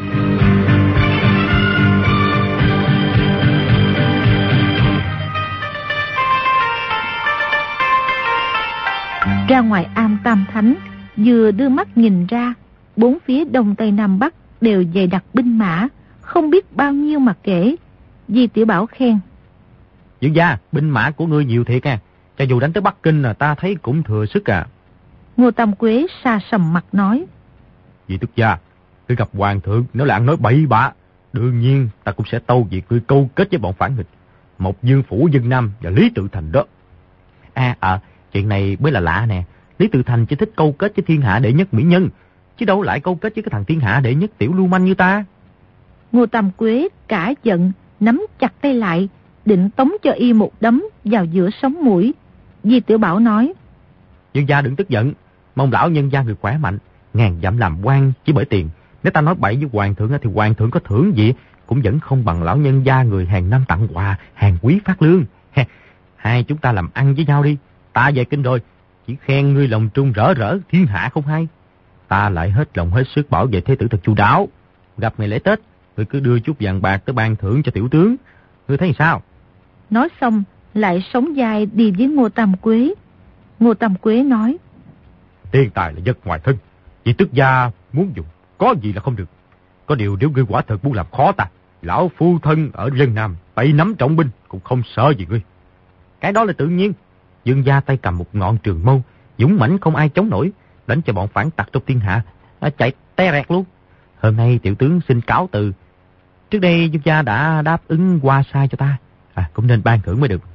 Ra ngoài am Tam Thánh, vừa đưa mắt nhìn ra, bốn phía đông tây nam bắc đều dày đặc binh mã, không biết bao nhiêu mà kể. Di Tiểu Bảo khen: Dương gia, binh mã của ngươi nhiều thiệt à, cho dù đánh tới Bắc Kinh là ta thấy cũng thừa sức à. Ngô Tam Quế sa sầm mặt nói: Di Tức gia, ngươi gặp hoàng thượng nếu là ăn nói bậy bạ, đương nhiên ta cũng sẽ tâu việc ngươi câu kết với bọn phản nghịch, Mộc Dương Phủ Dân Nam và Lý Tự Thành đó. À, à, chuyện này mới là lạ nè. Lý Tự Thành chỉ thích câu kết với thiên hạ đệ nhất mỹ nhân, chứ đâu lại câu kết với cái thằng thiên hạ đệ nhất tiểu lưu manh như ta. Ngô Tam Quế cả giận, nắm chặt tay lại, định tống cho y một đấm vào giữa sống mũi. Di Tiểu Bảo nói: Dương gia đừng tức giận, mong lão nhân gia người khỏe mạnh, ngàn dặm làm quan chỉ bởi tiền. Nếu ta nói bậy với hoàng thượng thì hoàng thượng có thưởng gì cũng vẫn không bằng lão nhân gia người hàng năm tặng quà, hàng quý phát lương. Hai chúng ta làm ăn với nhau đi. Ta về kinh rồi, chỉ khen ngươi lòng trung rỡ rỡ, thiên hạ không hay. Ta lại hết lòng hết sức bảo vệ thế tử thật chu đáo. Gặp ngày lễ Tết, ngươi cứ đưa chút vàng bạc tới ban thưởng cho tiểu tướng. Ngươi thấy sao? Nói xong, lại sóng vai đi với Ngô Tam Quế. Ngô Tam Quế nói: Tiền tài là vật ngoài thân, Di Tức gia muốn dùng, có gì là không được. Có điều nếu ngươi quả thật muốn làm khó ta, lão phu thân ở Dân Nam, tay nắm trọng binh, cũng không sợ gì ngươi. Cái đó là tự nhiên. Dương gia tay cầm một ngọn trường mâu, dũng mãnh không ai chống nổi, đánh cho bọn phản tặc trong thiên hạ chạy té rẹt luôn. Hôm nay tiểu tướng xin cáo từ. Trước đây Dương gia đã đáp ứng qua sai cho ta, à, cũng nên ban thưởng mới được.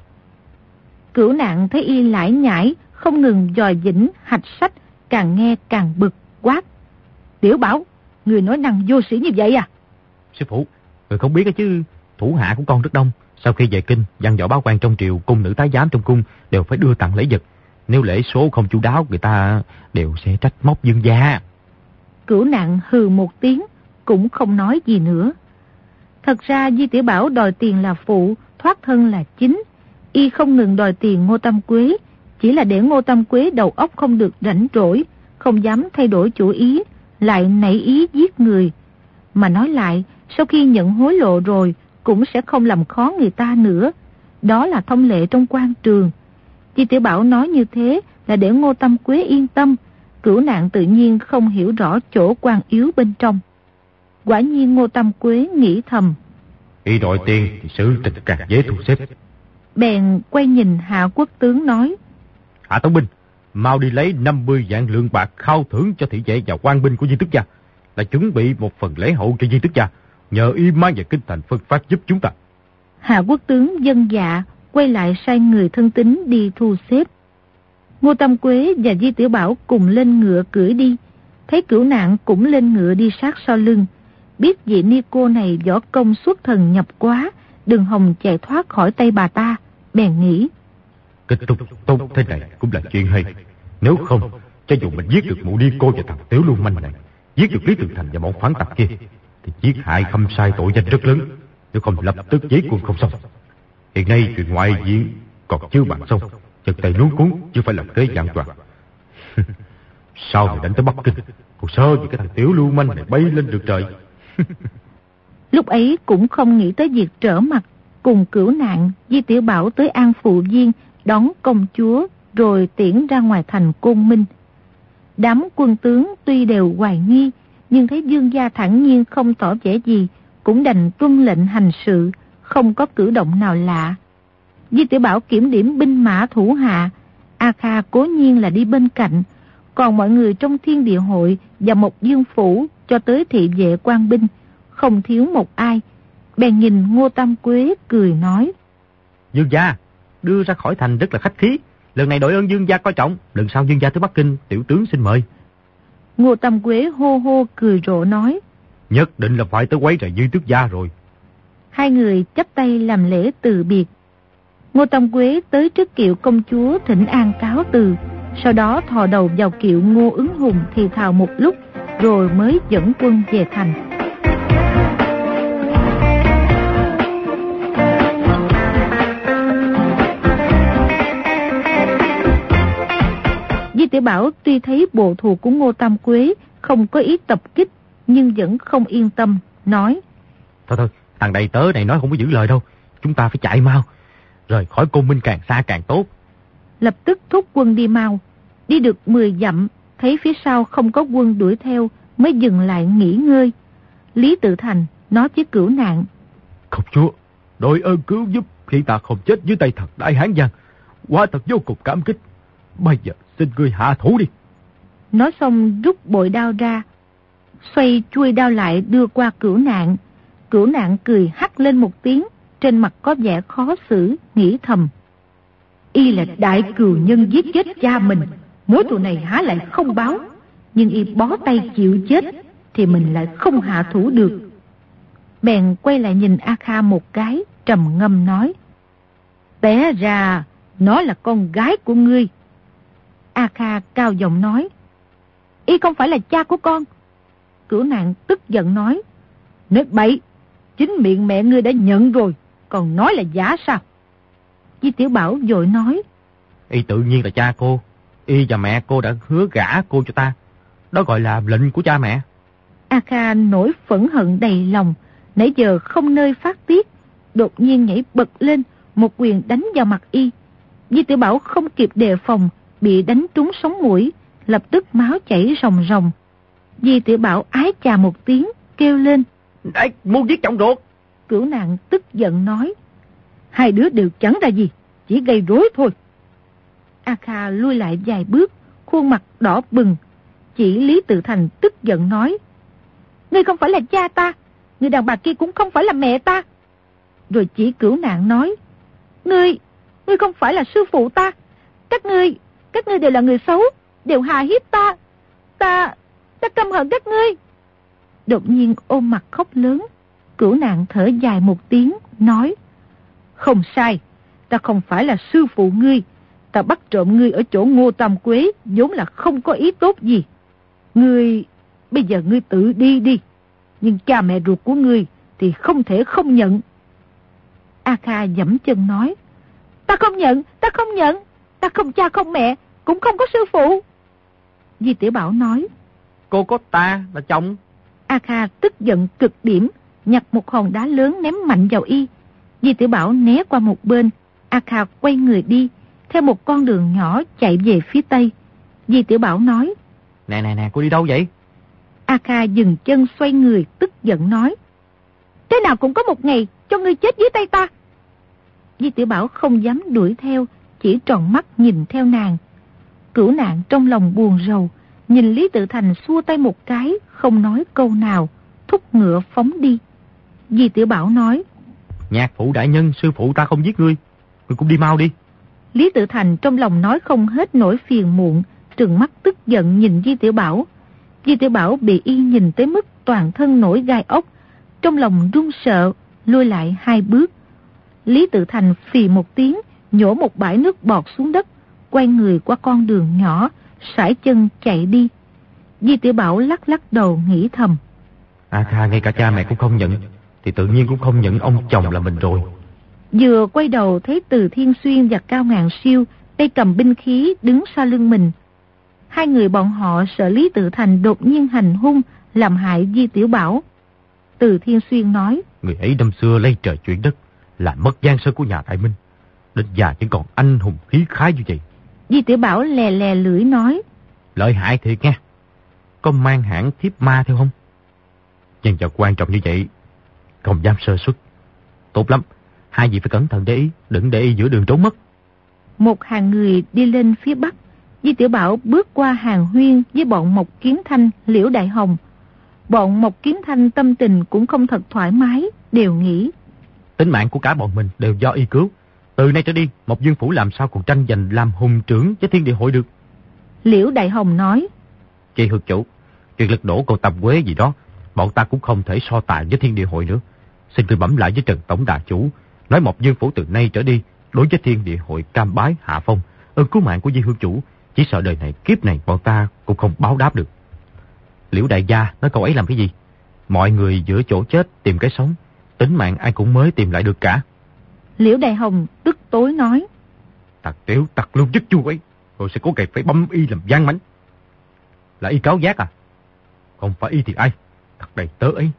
Cửu Nạn thấy y lải nhải, không ngừng dò dĩnh hạch sách, càng nghe càng bực, quát: Tiểu Bảo, người nói năng vô sĩ như vậy à? Sư phụ, người không biết đó chứ, thủ hạ của con rất đông. Sau khi về kinh, văn võ báo quan trong triều, cung nữ thái giám trong cung đều phải đưa tặng lễ vật. Nếu lễ số không chu đáo, người ta đều sẽ trách móc Dương gia. Cửu Nạn hừ một tiếng, cũng không nói gì nữa. Thật ra Di Tiểu Bảo đòi tiền là phụ, thoát thân là chính. Y không ngừng đòi tiền Ngô Tam Quế, chỉ là để Ngô Tam Quế đầu óc không được rảnh rỗi, không dám thay đổi chủ ý, lại nảy ý giết người. Mà nói lại, sau khi nhận hối lộ rồi, cũng sẽ không làm khó người ta nữa. Đó là thông lệ trong quan trường. Di Tiểu Bảo nói như thế là để Ngô Tâm Quế yên tâm. Cửu Nạn tự nhiên không hiểu rõ chỗ quan yếu bên trong. Quả nhiên Ngô Tâm Quế nghĩ thầm, y đòi tiền thì sự tình càng dễ thu xếp. Bèn quay nhìn Hạ Quốc tướng nói, Hạ Tống binh, mau đi lấy năm mươi vạn lượng bạc khao thưởng cho thị vệ và quan binh của Di Tức gia, là chuẩn bị một phần lễ hậu cho Di Tức gia, nhờ y mang về kinh thành phân phát giúp chúng ta. Hạ Quốc tướng dân dạ, quay lại sai người thân tín đi thu xếp. Ngô Tâm Quế và Di Tiểu Bảo cùng lên ngựa cưỡi đi, thấy Cửu Nạn cũng lên ngựa đi sát sau lưng. Biết vị ni cô này võ công xuất thần nhập quá, đừng hòng chạy thoát khỏi tay bà ta, bèn nghĩ, kết thúc tốt thế này cũng là chuyện hay. Nếu không, cho dù mình giết được mụ ni cô và thằng Tiểu Lưu Manh này, giết được Lý Tường Thành và bọn phản tặc kia, thì giết hại khâm sai tội danh rất lớn, nếu không lập tức giấy quân không xong. Hiện nay chuyện ngoại diện còn chưa bàn xong, chân tay luống cuốn chứ phải làm kế vạn toàn. Sau này đánh tới Bắc Kinh, còn sơ vì cái thằng Tiểu Lưu Manh này bay lên được trời. Lúc ấy cũng không nghĩ tới việc trở mặt, cùng Cửu Nạn, Di Tiểu Bảo tới An Phụ Viên đón công chúa, rồi tiễn ra ngoài thành Côn Minh. Đám quân tướng tuy đều hoài nghi, nhưng thấy Dương gia thản nhiên không tỏ vẻ gì, cũng đành tuân lệnh hành sự, không có cử động nào lạ. Di Tiểu Bảo kiểm điểm binh mã thủ hạ, A Kha cố nhiên là đi bên cạnh, còn mọi người trong Thiên Địa Hội và Mộc Dương Phủ cho tới thị vệ quan binh, không thiếu một ai. Bèn nhìn Ngô Tam Quế cười nói, Dương gia đưa ra khỏi thành rất là khách khí, lần này đội ơn Dương gia coi trọng, lần sau Dương gia tới Bắc Kinh, tiểu tướng xin mời. Ngô Tam Quế hô hô cười rộ nói, nhất định là phải tới quấy rầy Di Tước gia rồi. Hai người chắp tay làm lễ từ biệt. Ngô Tam Quế tới trước kiệu công chúa thỉnh an cáo từ, sau đó thò đầu vào kiệu Ngô Ứng Hùng thì thào một lúc, rồi mới dẫn quân về thành. Di Tiểu Bảo tuy thấy bộ thù của Ngô Tam Quế không có ý tập kích, nhưng vẫn không yên tâm, nói, Thôi thôi, thằng đầy tớ này nói không có giữ lời đâu, chúng ta phải chạy mau, rời khỏi Côn Minh càng xa càng tốt. Lập tức thúc quân đi mau. Đi được mười dặm, thấy phía sau không có quân đuổi theo, mới dừng lại nghỉ ngơi. Lý Tự Thành nói với Cửu Nạn, Công chúa, đội ơn cứu giúp khiến ta không chết dưới tay thật Đại Hán Giang, quá thật vô cùng cảm kích. Bây giờ xin ngươi hạ thủ đi. Nói xong rút bội đao ra, xoay chuôi đao lại đưa qua Cửu Nạn. Cửu Nạn cười hắt lên một tiếng, trên mặt có vẻ khó xử, nghĩ thầm, y là đại cừu nhân giết chết cha mình, mối thù này há lại không báo, nhưng y bó tay chịu chết thì mình lại không hạ thủ được. Bèn quay lại nhìn A Kha một cái, trầm ngâm nói, té ra nó là con gái của ngươi. A Kha cao giọng nói, y không phải là cha của con. Cửu Nạn tức giận nói, nói bậy, chính miệng mẹ ngươi đã nhận rồi, còn nói là giả sao? Di Tiểu Bảo vội nói, Y tự nhiên là cha cô, y và mẹ cô đã hứa gả cô cho ta, đó gọi là lệnh của cha mẹ. A Kha nổi phẫn hận đầy lòng, nãy giờ không nơi phát tiết, đột nhiên nhảy bật lên, một quyền đánh vào mặt y. Di Tiểu Bảo không kịp đề phòng, bị đánh trúng sống mũi, lập tức máu chảy ròng ròng. Di Tiểu Bảo ái chà một tiếng, kêu lên, Đấy, muốn giết chồng ruột. Cửu Nạn tức giận nói, hai đứa đều chẳng ra gì, chỉ gây rối thôi. A Kha lui lại vài bước, khuôn mặt đỏ bừng. Chỉ Lý Tự Thành tức giận nói, ngươi không phải là cha ta, người đàn bà kia cũng không phải là mẹ ta. Rồi chỉ Cửu Nạn nói, ngươi, ngươi không phải là sư phụ ta, các ngươi, các ngươi đều là người xấu, đều hà hiếp ta, ta, ta căm hận các ngươi. Đột nhiên ôm mặt khóc lớn. Cửu Nạn thở dài một tiếng, nói, không sai, ta không phải là sư phụ ngươi, ta bắt trộm ngươi ở chỗ Ngô Tam Quế, vốn là không có ý tốt gì. Ngươi, bây giờ ngươi tự đi đi, nhưng cha mẹ ruột của ngươi thì không thể không nhận. A Kha giẫm chân nói, ta không nhận, ta không nhận, ta không cha không mẹ, cũng không có sư phụ. Di Tiểu Bảo nói, Cô có ta là chồng. A Kha tức giận cực điểm, nhặt một hòn đá lớn ném mạnh vào y. Di Tiểu Bảo né qua một bên, A Kha quay người đi, theo một con đường nhỏ chạy về phía tây. Di Tiểu Bảo nói: Nè nè nè, cô đi đâu vậy? A Kha dừng chân xoay người tức giận nói: Thế nào cũng có một ngày cho ngươi chết dưới tay ta. Di Tiểu Bảo không dám đuổi theo, chỉ tròn mắt nhìn theo nàng. Cửu Nạn trong lòng buồn rầu, nhìn Lý Tự Thành xua tay một cái, không nói câu nào, thúc ngựa phóng đi. Di Tiểu Bảo nói: Nhạc phụ đại nhân, sư phụ ta không giết ngươi, ngươi cũng đi mau đi. Lý Tự Thành trong lòng nói không hết nỗi phiền muộn, trừng mắt tức giận nhìn Di Tiểu Bảo. Di Tiểu Bảo bị y nhìn tới mức toàn thân nổi gai ốc, trong lòng run sợ, lùi lại hai bước. Lý Tự Thành phì một tiếng, nhổ một bãi nước bọt xuống đất, quay người qua con đường nhỏ, sải chân chạy đi. Di Tiểu Bảo lắc lắc đầu nghĩ thầm: A Kha ngay cả cha mẹ cũng không nhận, thì tự nhiên cũng không nhận ông chồng là mình rồi. Vừa quay đầu thấy Từ Thiên Xuyên và Cao Ngàn Siêu tay cầm binh khí đứng sau lưng mình. Hai người bọn họ sợ Lý Tự Thành đột nhiên hành hung, làm hại Di Tiểu Bảo. Từ Thiên Xuyên nói: Người ấy năm xưa lấy trời chuyển đất, làm mất giang sơn của nhà Đại Minh, đến già vẫn còn anh hùng khí khái như vậy. Di Tiểu Bảo lè lè lưỡi nói: Lợi hại thiệt nha. Có mang hãng thiếp ma theo không? Nhân vật quan trọng như vậy, không dám sơ suất. Tốt lắm, hai vị phải cẩn thận để ý, đừng để ý giữa đường trốn mất. Một hàng người đi lên phía bắc. Di Tiểu Bảo bước qua hàng huyên với bọn Mộc Kiến Thanh, Liễu Đại Hồng. Bọn Mộc Kiến Thanh tâm tình cũng không thật thoải mái, đều nghĩ: Tính mạng của cả bọn mình đều do y cứu. Từ nay trở đi, Mộc Dương Phủ làm sao còn tranh giành làm hùng trưởng với Thiên Địa Hội được. Liễu Đại Hồng nói: Chị Hương chủ, chuyện lật đổ cầu Tam Quế gì đó, bọn ta cũng không thể so tài với Thiên Địa Hội nữa. Xin tôi bẩm lại với Trần Tổng Đà Chủ, nói Mộc Dương Phủ từ nay trở đi, đối với Thiên Địa Hội cam bái hạ phong, ơn cứu mạng của Di Hương chủ, chỉ sợ đời này kiếp này bọn ta cũng không báo đáp được. Liễu đại gia nói câu ấy làm cái gì? Mọi người giữa chỗ chết tìm cái sống, tính mạng ai cũng mới tìm lại được cả. Liễu Đại Hồng tức tối nói: Tặc tiểu tặc luôn dứt chu ấy, rồi sẽ có kẻ phải băm y làm gian mánh. Là y cáo giác à? Không phải y thì ai? Thật đầy tớ ấy.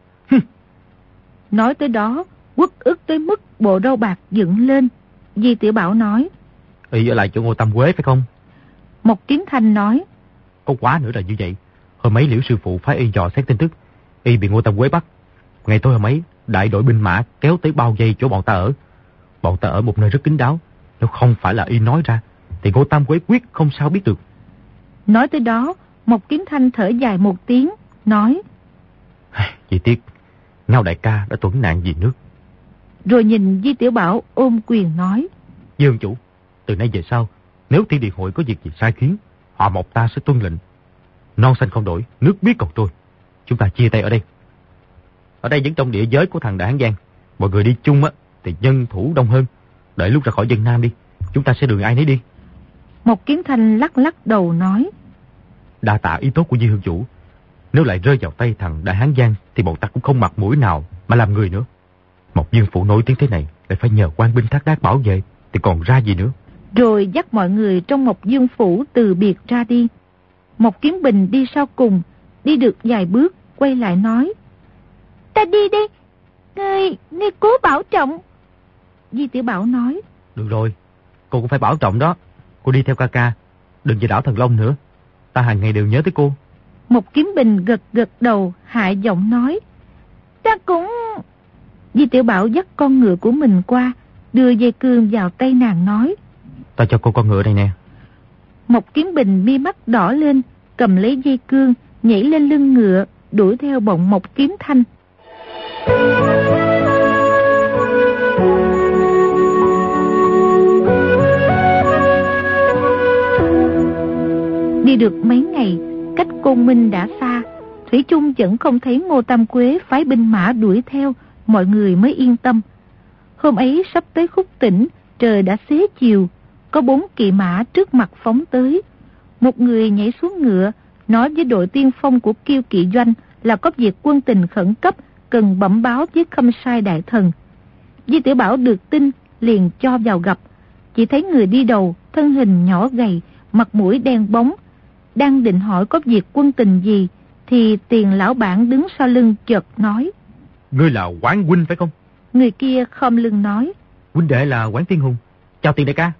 Nói tới đó, uất ức tới mức bộ râu bạc dựng lên. Di Tiểu Bảo nói: Y ở lại chỗ Ngô Tam Quế phải không? Mộc Kiến Thanh nói: Có quá nữa là như vậy. Hôm ấy Liễu sư phụ phái y dò xét tin tức, y bị Ngô Tam Quế bắt. Ngày tối hôm ấy, đại đội binh mã kéo tới bao vây chỗ bọn ta ở. Bọn ta ở một nơi rất kín đáo, nếu không phải là y nói ra, thì Ngô Tam Quế quyết không sao biết được. Nói tới đó, Mộc Kiến Thanh thở dài một tiếng, nói: Chỉ tiếc, Ngao đại ca đã tuẫn nạn vì nước. Rồi nhìn Di Tiểu Bảo ôm quyền nói: Dương chủ, từ nay về sau, nếu Thiên Địa Hội có việc gì sai khiến, họ Mộc ta sẽ tuân lệnh. Non xanh không đổi, nước biết còn trôi. Chúng ta chia tay ở đây. Ở đây vẫn trong địa giới của thằng Đại Hán Giang. Mọi người đi chung á thì nhân thủ đông hơn. Đợi lúc ra khỏi dân Nam đi, chúng ta sẽ đường ai nấy đi. Mộc Kiến Thanh lắc lắc đầu nói: Đa tạ ý tốt của Di Hương chủ. Nếu lại rơi vào tay thằng Đại Hán Giang thì bọn ta cũng không mặt mũi nào mà làm người nữa. Mộc Dương Phủ nổi tiếng thế này, lại phải nhờ quan binh thác đác bảo vệ, thì còn ra gì nữa. Rồi dắt mọi người trong Mộc Dương Phủ từ biệt ra đi. Mộc Kiến Bình đi sau cùng, đi được vài bước, quay lại nói: Ta đi đi, ngươi, ngươi cố bảo trọng. Di Tiểu Bảo nói: Được rồi, cô cũng phải bảo trọng đó. Cô đi theo ca ca, đừng về đảo Thần Long nữa. Ta hàng ngày đều nhớ tới cô. Mộc Kiếm Bình gật gật đầu, hạ giọng nói: Ta cũng... Di Tiểu Bảo dắt con ngựa của mình qua, đưa dây cương vào tay nàng nói: Ta cho cô con ngựa đây nè. Mộc Kiếm Bình mi mắt đỏ lên, cầm lấy dây cương, nhảy lên lưng ngựa, đuổi theo bọn Mộc Kiếm Thanh. Đi được mấy ngày, cách Côn Minh đã xa, thủy chung vẫn không thấy Ngô Tam Quế phái binh mã đuổi theo, mọi người mới yên tâm. Hôm ấy sắp tới Khúc Tỉnh, trời đã xế chiều, có bốn kỵ mã trước mặt phóng tới. Một người nhảy xuống ngựa, nói với đội tiên phong của Kiêu Kỵ Doanh là có việc quân tình khẩn cấp, cần bẩm báo với Khâm Sai đại thần. Di Tiểu Bảo được tin, liền cho vào gặp. Chỉ thấy người đi đầu, thân hình nhỏ gầy, mặt mũi đen bóng. Đang định hỏi có việc quân tình gì, thì Tiền lão bản đứng sau lưng chợt nói: Ngươi là Quán huynh phải không? Người kia khom lưng nói: Huynh đệ là Quán Tiên Hùng. Chào Tiền đại ca.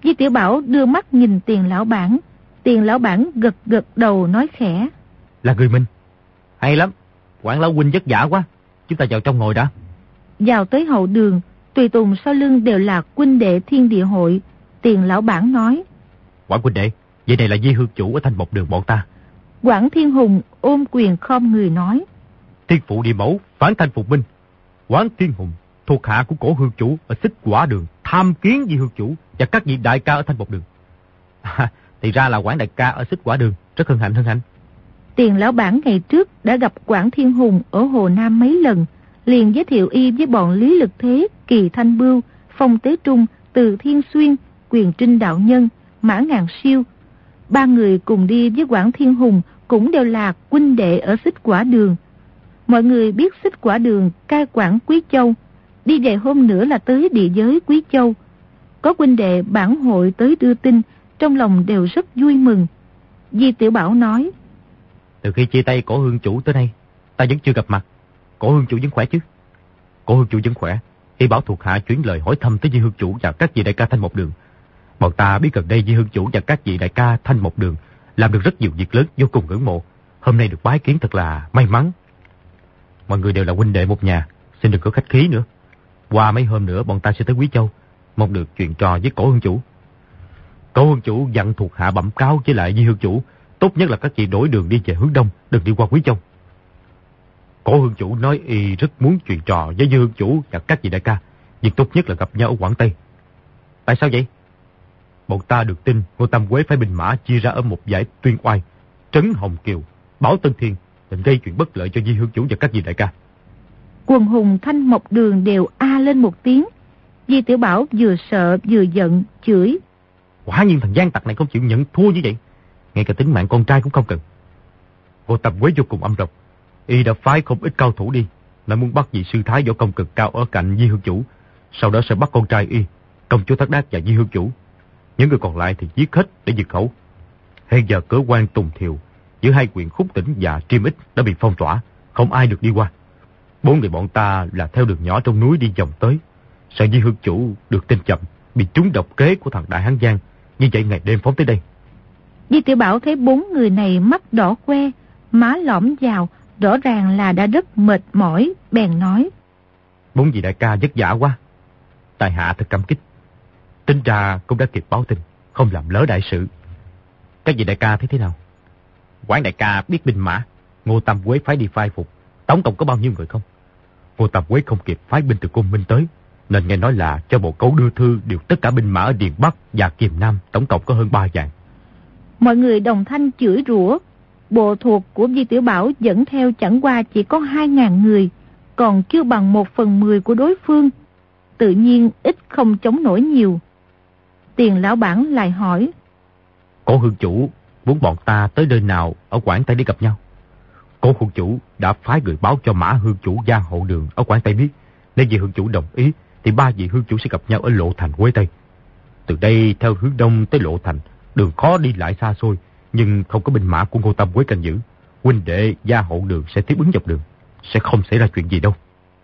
Di Tiểu Bảo đưa mắt nhìn Tiền lão bản. Tiền lão bản gật gật đầu nói khẽ: Là người mình. Hay lắm, Quản lão huynh vất vả quá, chúng ta vào trong ngồi đã. Vào tới hậu đường, tùy tùng sau lưng đều là huynh đệ Thiên Địa hội. Tiền lão bản nói: Quản huynh đệ, vậy này là Di hương chủ ở Thanh Mộc đường bọn ta. Quản Thiên Hùng ôm quyền khom người nói: Thiên phụ địa mẫu phản thanh phục minh. Quản Thiên Hùng thuộc hạ của cổ hương chủ ở Xích Quả đường tham kiến Di hương chủ và các vị đại ca ở Thanh Mộc đường. À, thì ra là Quản đại ca ở Xích Quả đường, rất hân hạnh hân hạnh. Tiền lão bản ngày trước đã gặp Quản Thiên Hùng ở Hồ Nam mấy lần, liền giới thiệu y với bọn Lý Lực Thế, Kỳ Thanh Bưu, Phong Tế Trung, Từ Thiên Xuyên, Quyền Trinh đạo nhân, Mã Ngàn Siêu. Ba người cùng đi với Quản Thiên Hùng cũng đều là huynh đệ ở Xích Quả đường. Mọi người biết Xích Quả đường cai quản Quý Châu, đi vài hôm nữa là tới địa giới Quý Châu. Có huynh đệ bản hội tới đưa tin, trong lòng đều rất vui mừng. Di Tiểu Bảo nói: Từ khi chia tay cổ hương chủ tới nay, ta vẫn chưa gặp mặt. Cổ hương chủ vẫn khỏe chứ? Cổ hương chủ vẫn khỏe. Y bảo thuộc hạ chuyển lời hỏi thăm tới Di hương chủ và các vị đại ca Thanh Mộc đường. Bọn ta biết gần đây Di hương chủ và các vị đại ca Thanh Mộc đường làm được rất nhiều việc lớn, vô cùng ngưỡng mộ. Hôm nay được bái kiến thật là may mắn. Mọi người đều là huynh đệ một nhà, xin đừng có khách khí nữa. Qua mấy hôm nữa bọn ta sẽ tới Quý Châu, mong được chuyện trò với cổ hương chủ. Cổ hương chủ dặn thuộc hạ bẩm cáo với lại Di hương chủ, tốt nhất là các vị đổi đường đi về hướng đông, đừng đi qua Quý Châu. Cổ hương chủ nói y rất muốn chuyện trò với Di hương chủ và các vị đại ca, việc tốt nhất là gặp nhau ở Quảng Tây. Tại sao vậy? Bọn ta được tin Ngô Tam Quế phái binh mã chia ra ở một giải Tuyên Oai, Trấn Hồng Kiều, Bảo Tân Thiên, định gây chuyện bất lợi cho Di hương chủ và các vị đại ca. Quần hùng Thanh Mộc đường đều a lên một tiếng. Di Tiểu Bảo vừa sợ vừa giận, chửi: Quả nhiên thằng gian tặc này không chịu nhận thua như vậy, ngay cả tính mạng con trai cũng không cần. Ngô Tam Quế vô cùng âm độc, y đã phái không ít cao thủ đi, lại muốn bắt vị sư thái võ công cực cao ở cạnh Di hương chủ, sau đó sẽ bắt con trai y, công chúa Thác Đát và Di hương chủ. Những người còn lại thì giết hết để diệt khẩu. Hiện giờ cửa quan Tùng Thiều giữa hai huyện Khúc Tỉnh và Triêm Ích đã bị phong tỏa, không ai được đi qua. Bốn người bọn ta là theo đường nhỏ trong núi đi vòng tới, sợ Di hương chủ được tin chậm, bị trúng độc kế của thằng Đại Hán Giang, như vậy ngày đêm phóng tới đây. Di Tiểu Bảo thấy bốn người này mắt đỏ que, má lõm vào, rõ ràng là đã rất mệt mỏi, bèn nói: Bốn vị đại ca vất vả quá, tại hạ thật cảm kích. Tính ra cũng đã kịp báo tin, không làm lỡ đại sự. Các vị đại ca thấy thế nào? Quản đại ca biết binh mã, Ngô Tam Quế phái đi phai phục, tổng cộng có bao nhiêu người không? Ngô Tam Quế không kịp phái binh từ Côn Minh tới, nên nghe nói là cho bộ cấu đưa thư điều tất cả binh mã ở Điền Bắc và Kiềm Nam, tổng cộng có hơn ba vạn. Mọi người đồng thanh chửi rủa. Bộ thuộc của Di Tiểu Bảo dẫn theo chẳng qua chỉ có hai ngàn người, còn chưa bằng một phần mười của đối phương, tự nhiên ít không chống nổi nhiều. Tiền lão bản lại hỏi: Cổ hương chủ muốn bọn ta tới nơi nào ở Quảng Tây để gặp nhau? Cổ hương chủ đã phái người báo cho Mã hương chủ Gia Hậu đường ở Quảng Tây biết, nếu vị hương chủ đồng ý thì ba vị hương chủ sẽ gặp nhau ở Lộ Thành Quế Tây. Từ đây theo hướng đông tới Lộ Thành, đường khó đi lại xa xôi, nhưng không có binh mã của Ngô Tam Quế canh giữ, huynh đệ Gia Hậu đường sẽ tiếp ứng dọc đường, sẽ không xảy ra chuyện gì đâu.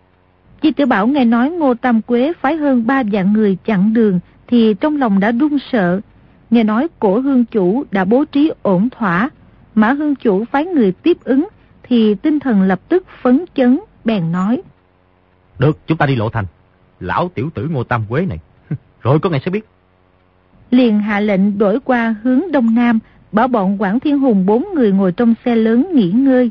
Di Tiểu Bảo nghe nói Ngô Tam Quế phái hơn ba vạn người chặn đường thì trong lòng đã run sợ. Nghe nói cổ hương chủ đã bố trí ổn thỏa, Mã hương chủ phái người tiếp ứng thì tinh thần lập tức phấn chấn, bèn nói: Được, chúng ta đi Lộ Thành. Lão tiểu tử Ngô Tam Quế này rồi có ngày sẽ biết. Liền hạ lệnh đổi qua hướng đông nam, bảo bọn Quản Thiên Hùng bốn người ngồi trong xe lớn nghỉ ngơi.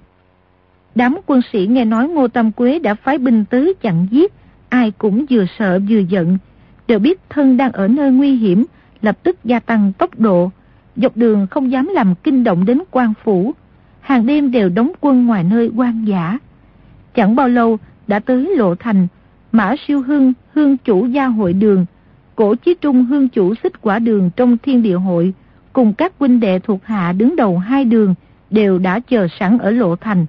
Đám quân sĩ nghe nói Ngô Tam Quế đã phái binh tới chặn giết, ai cũng vừa sợ vừa giận, đều biết thân đang ở nơi nguy hiểm, lập tức gia tăng tốc độ, dọc đường không dám làm kinh động đến quan phủ, hàng đêm đều đóng quân ngoài nơi hoang dã. Chẳng bao lâu đã tới Lộ Thành, Mã Siêu Hưng hương chủ Gia Hội đường, Cổ Chí Trung hương chủ Xích Quả đường trong Thiên Địa hội, cùng các huynh đệ thuộc hạ đứng đầu hai đường đều đã chờ sẵn ở Lộ Thành.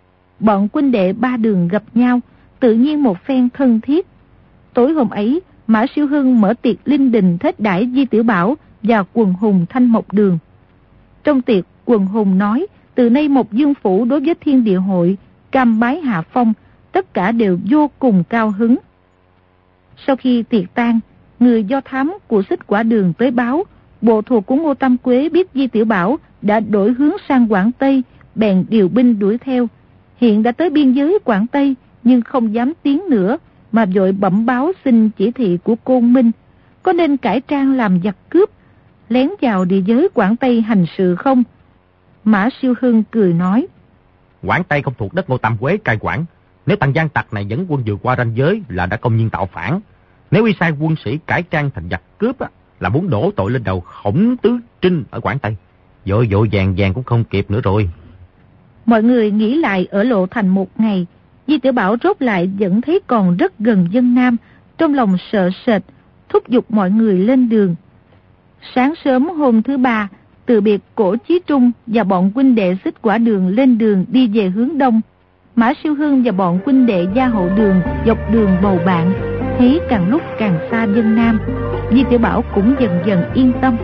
Bọn huynh đệ ba đường gặp nhau, tự nhiên một phen thân thiết. Tối hôm ấy, Mã Siêu Hưng mở tiệc linh đình thết đãi Di Tiểu Bảo và quần hùng Thanh Mộc đường. Trong tiệc, quần hùng nói từ nay Mộc Dương phủ đối với Thiên Địa hội cam bái hạ phong, tất cả đều vô cùng cao hứng. Sau khi tiệc tan, người do thám của Xích Quả Đường tới báo, bộ thuộc của Ngô Tam Quế biết Di Tiểu Bảo đã đổi hướng sang Quảng Tây, bèn điều binh đuổi theo. Hiện đã tới biên giới Quảng Tây nhưng không dám tiến nữa, mà vội bẩm báo xin chỉ thị của Côn Minh, có nên cải trang làm giặc cướp, lén vào địa giới Quảng Tây hành sự không? Mã Siêu Hưng cười nói: Quảng Tây không thuộc đất Ngô Tam Quế cai quản. Nếu thằng gian tặc này dẫn quân vượt qua ranh giới là đã công nhiên tạo phản. Nếu y sai quân sĩ cải trang thành giặc cướp á, là muốn đổ tội lên đầu Khổng Tứ Trinh ở Quảng Tây. Vội vội vàng vàng cũng không kịp nữa rồi. Mọi người nghĩ lại ở Lộ Thành một ngày, Di Tiểu Bảo rốt lại vẫn thấy còn rất gần dân Nam, trong lòng sợ sệt, thúc giục mọi người lên đường. Sáng sớm hôm thứ ba, từ biệt Cổ Chí Trung và bọn huynh đệ Xích Quả Đường lên đường đi về hướng đông. Mã Siêu Hưng và bọn huynh đệ Gia Hậu Đường dọc đường bầu bạn, thấy càng lúc càng xa dân Nam. Di Tiểu Bảo cũng dần dần yên tâm.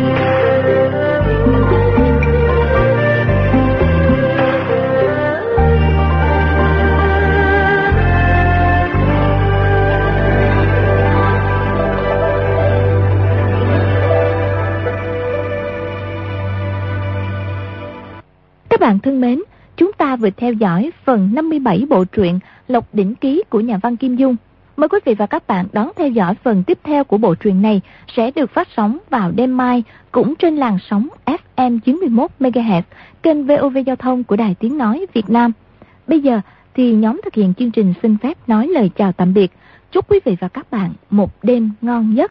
Các bạn thân mến, chúng ta vừa theo dõi phần năm mươi bảy bộ truyện Lộc Đỉnh Ký của nhà văn Kim Dung. Mời quý vị và các bạn đón theo dõi phần tiếp theo của bộ truyện này sẽ được phát sóng vào đêm mai cũng trên làn sóng ép em chín mươi mốt mê ga héc kênh vê o vê Giao thông của Đài Tiếng Nói Việt Nam. Bây giờ thì nhóm thực hiện chương trình xin phép nói lời chào tạm biệt. Chúc quý vị và các bạn một đêm ngon giấc.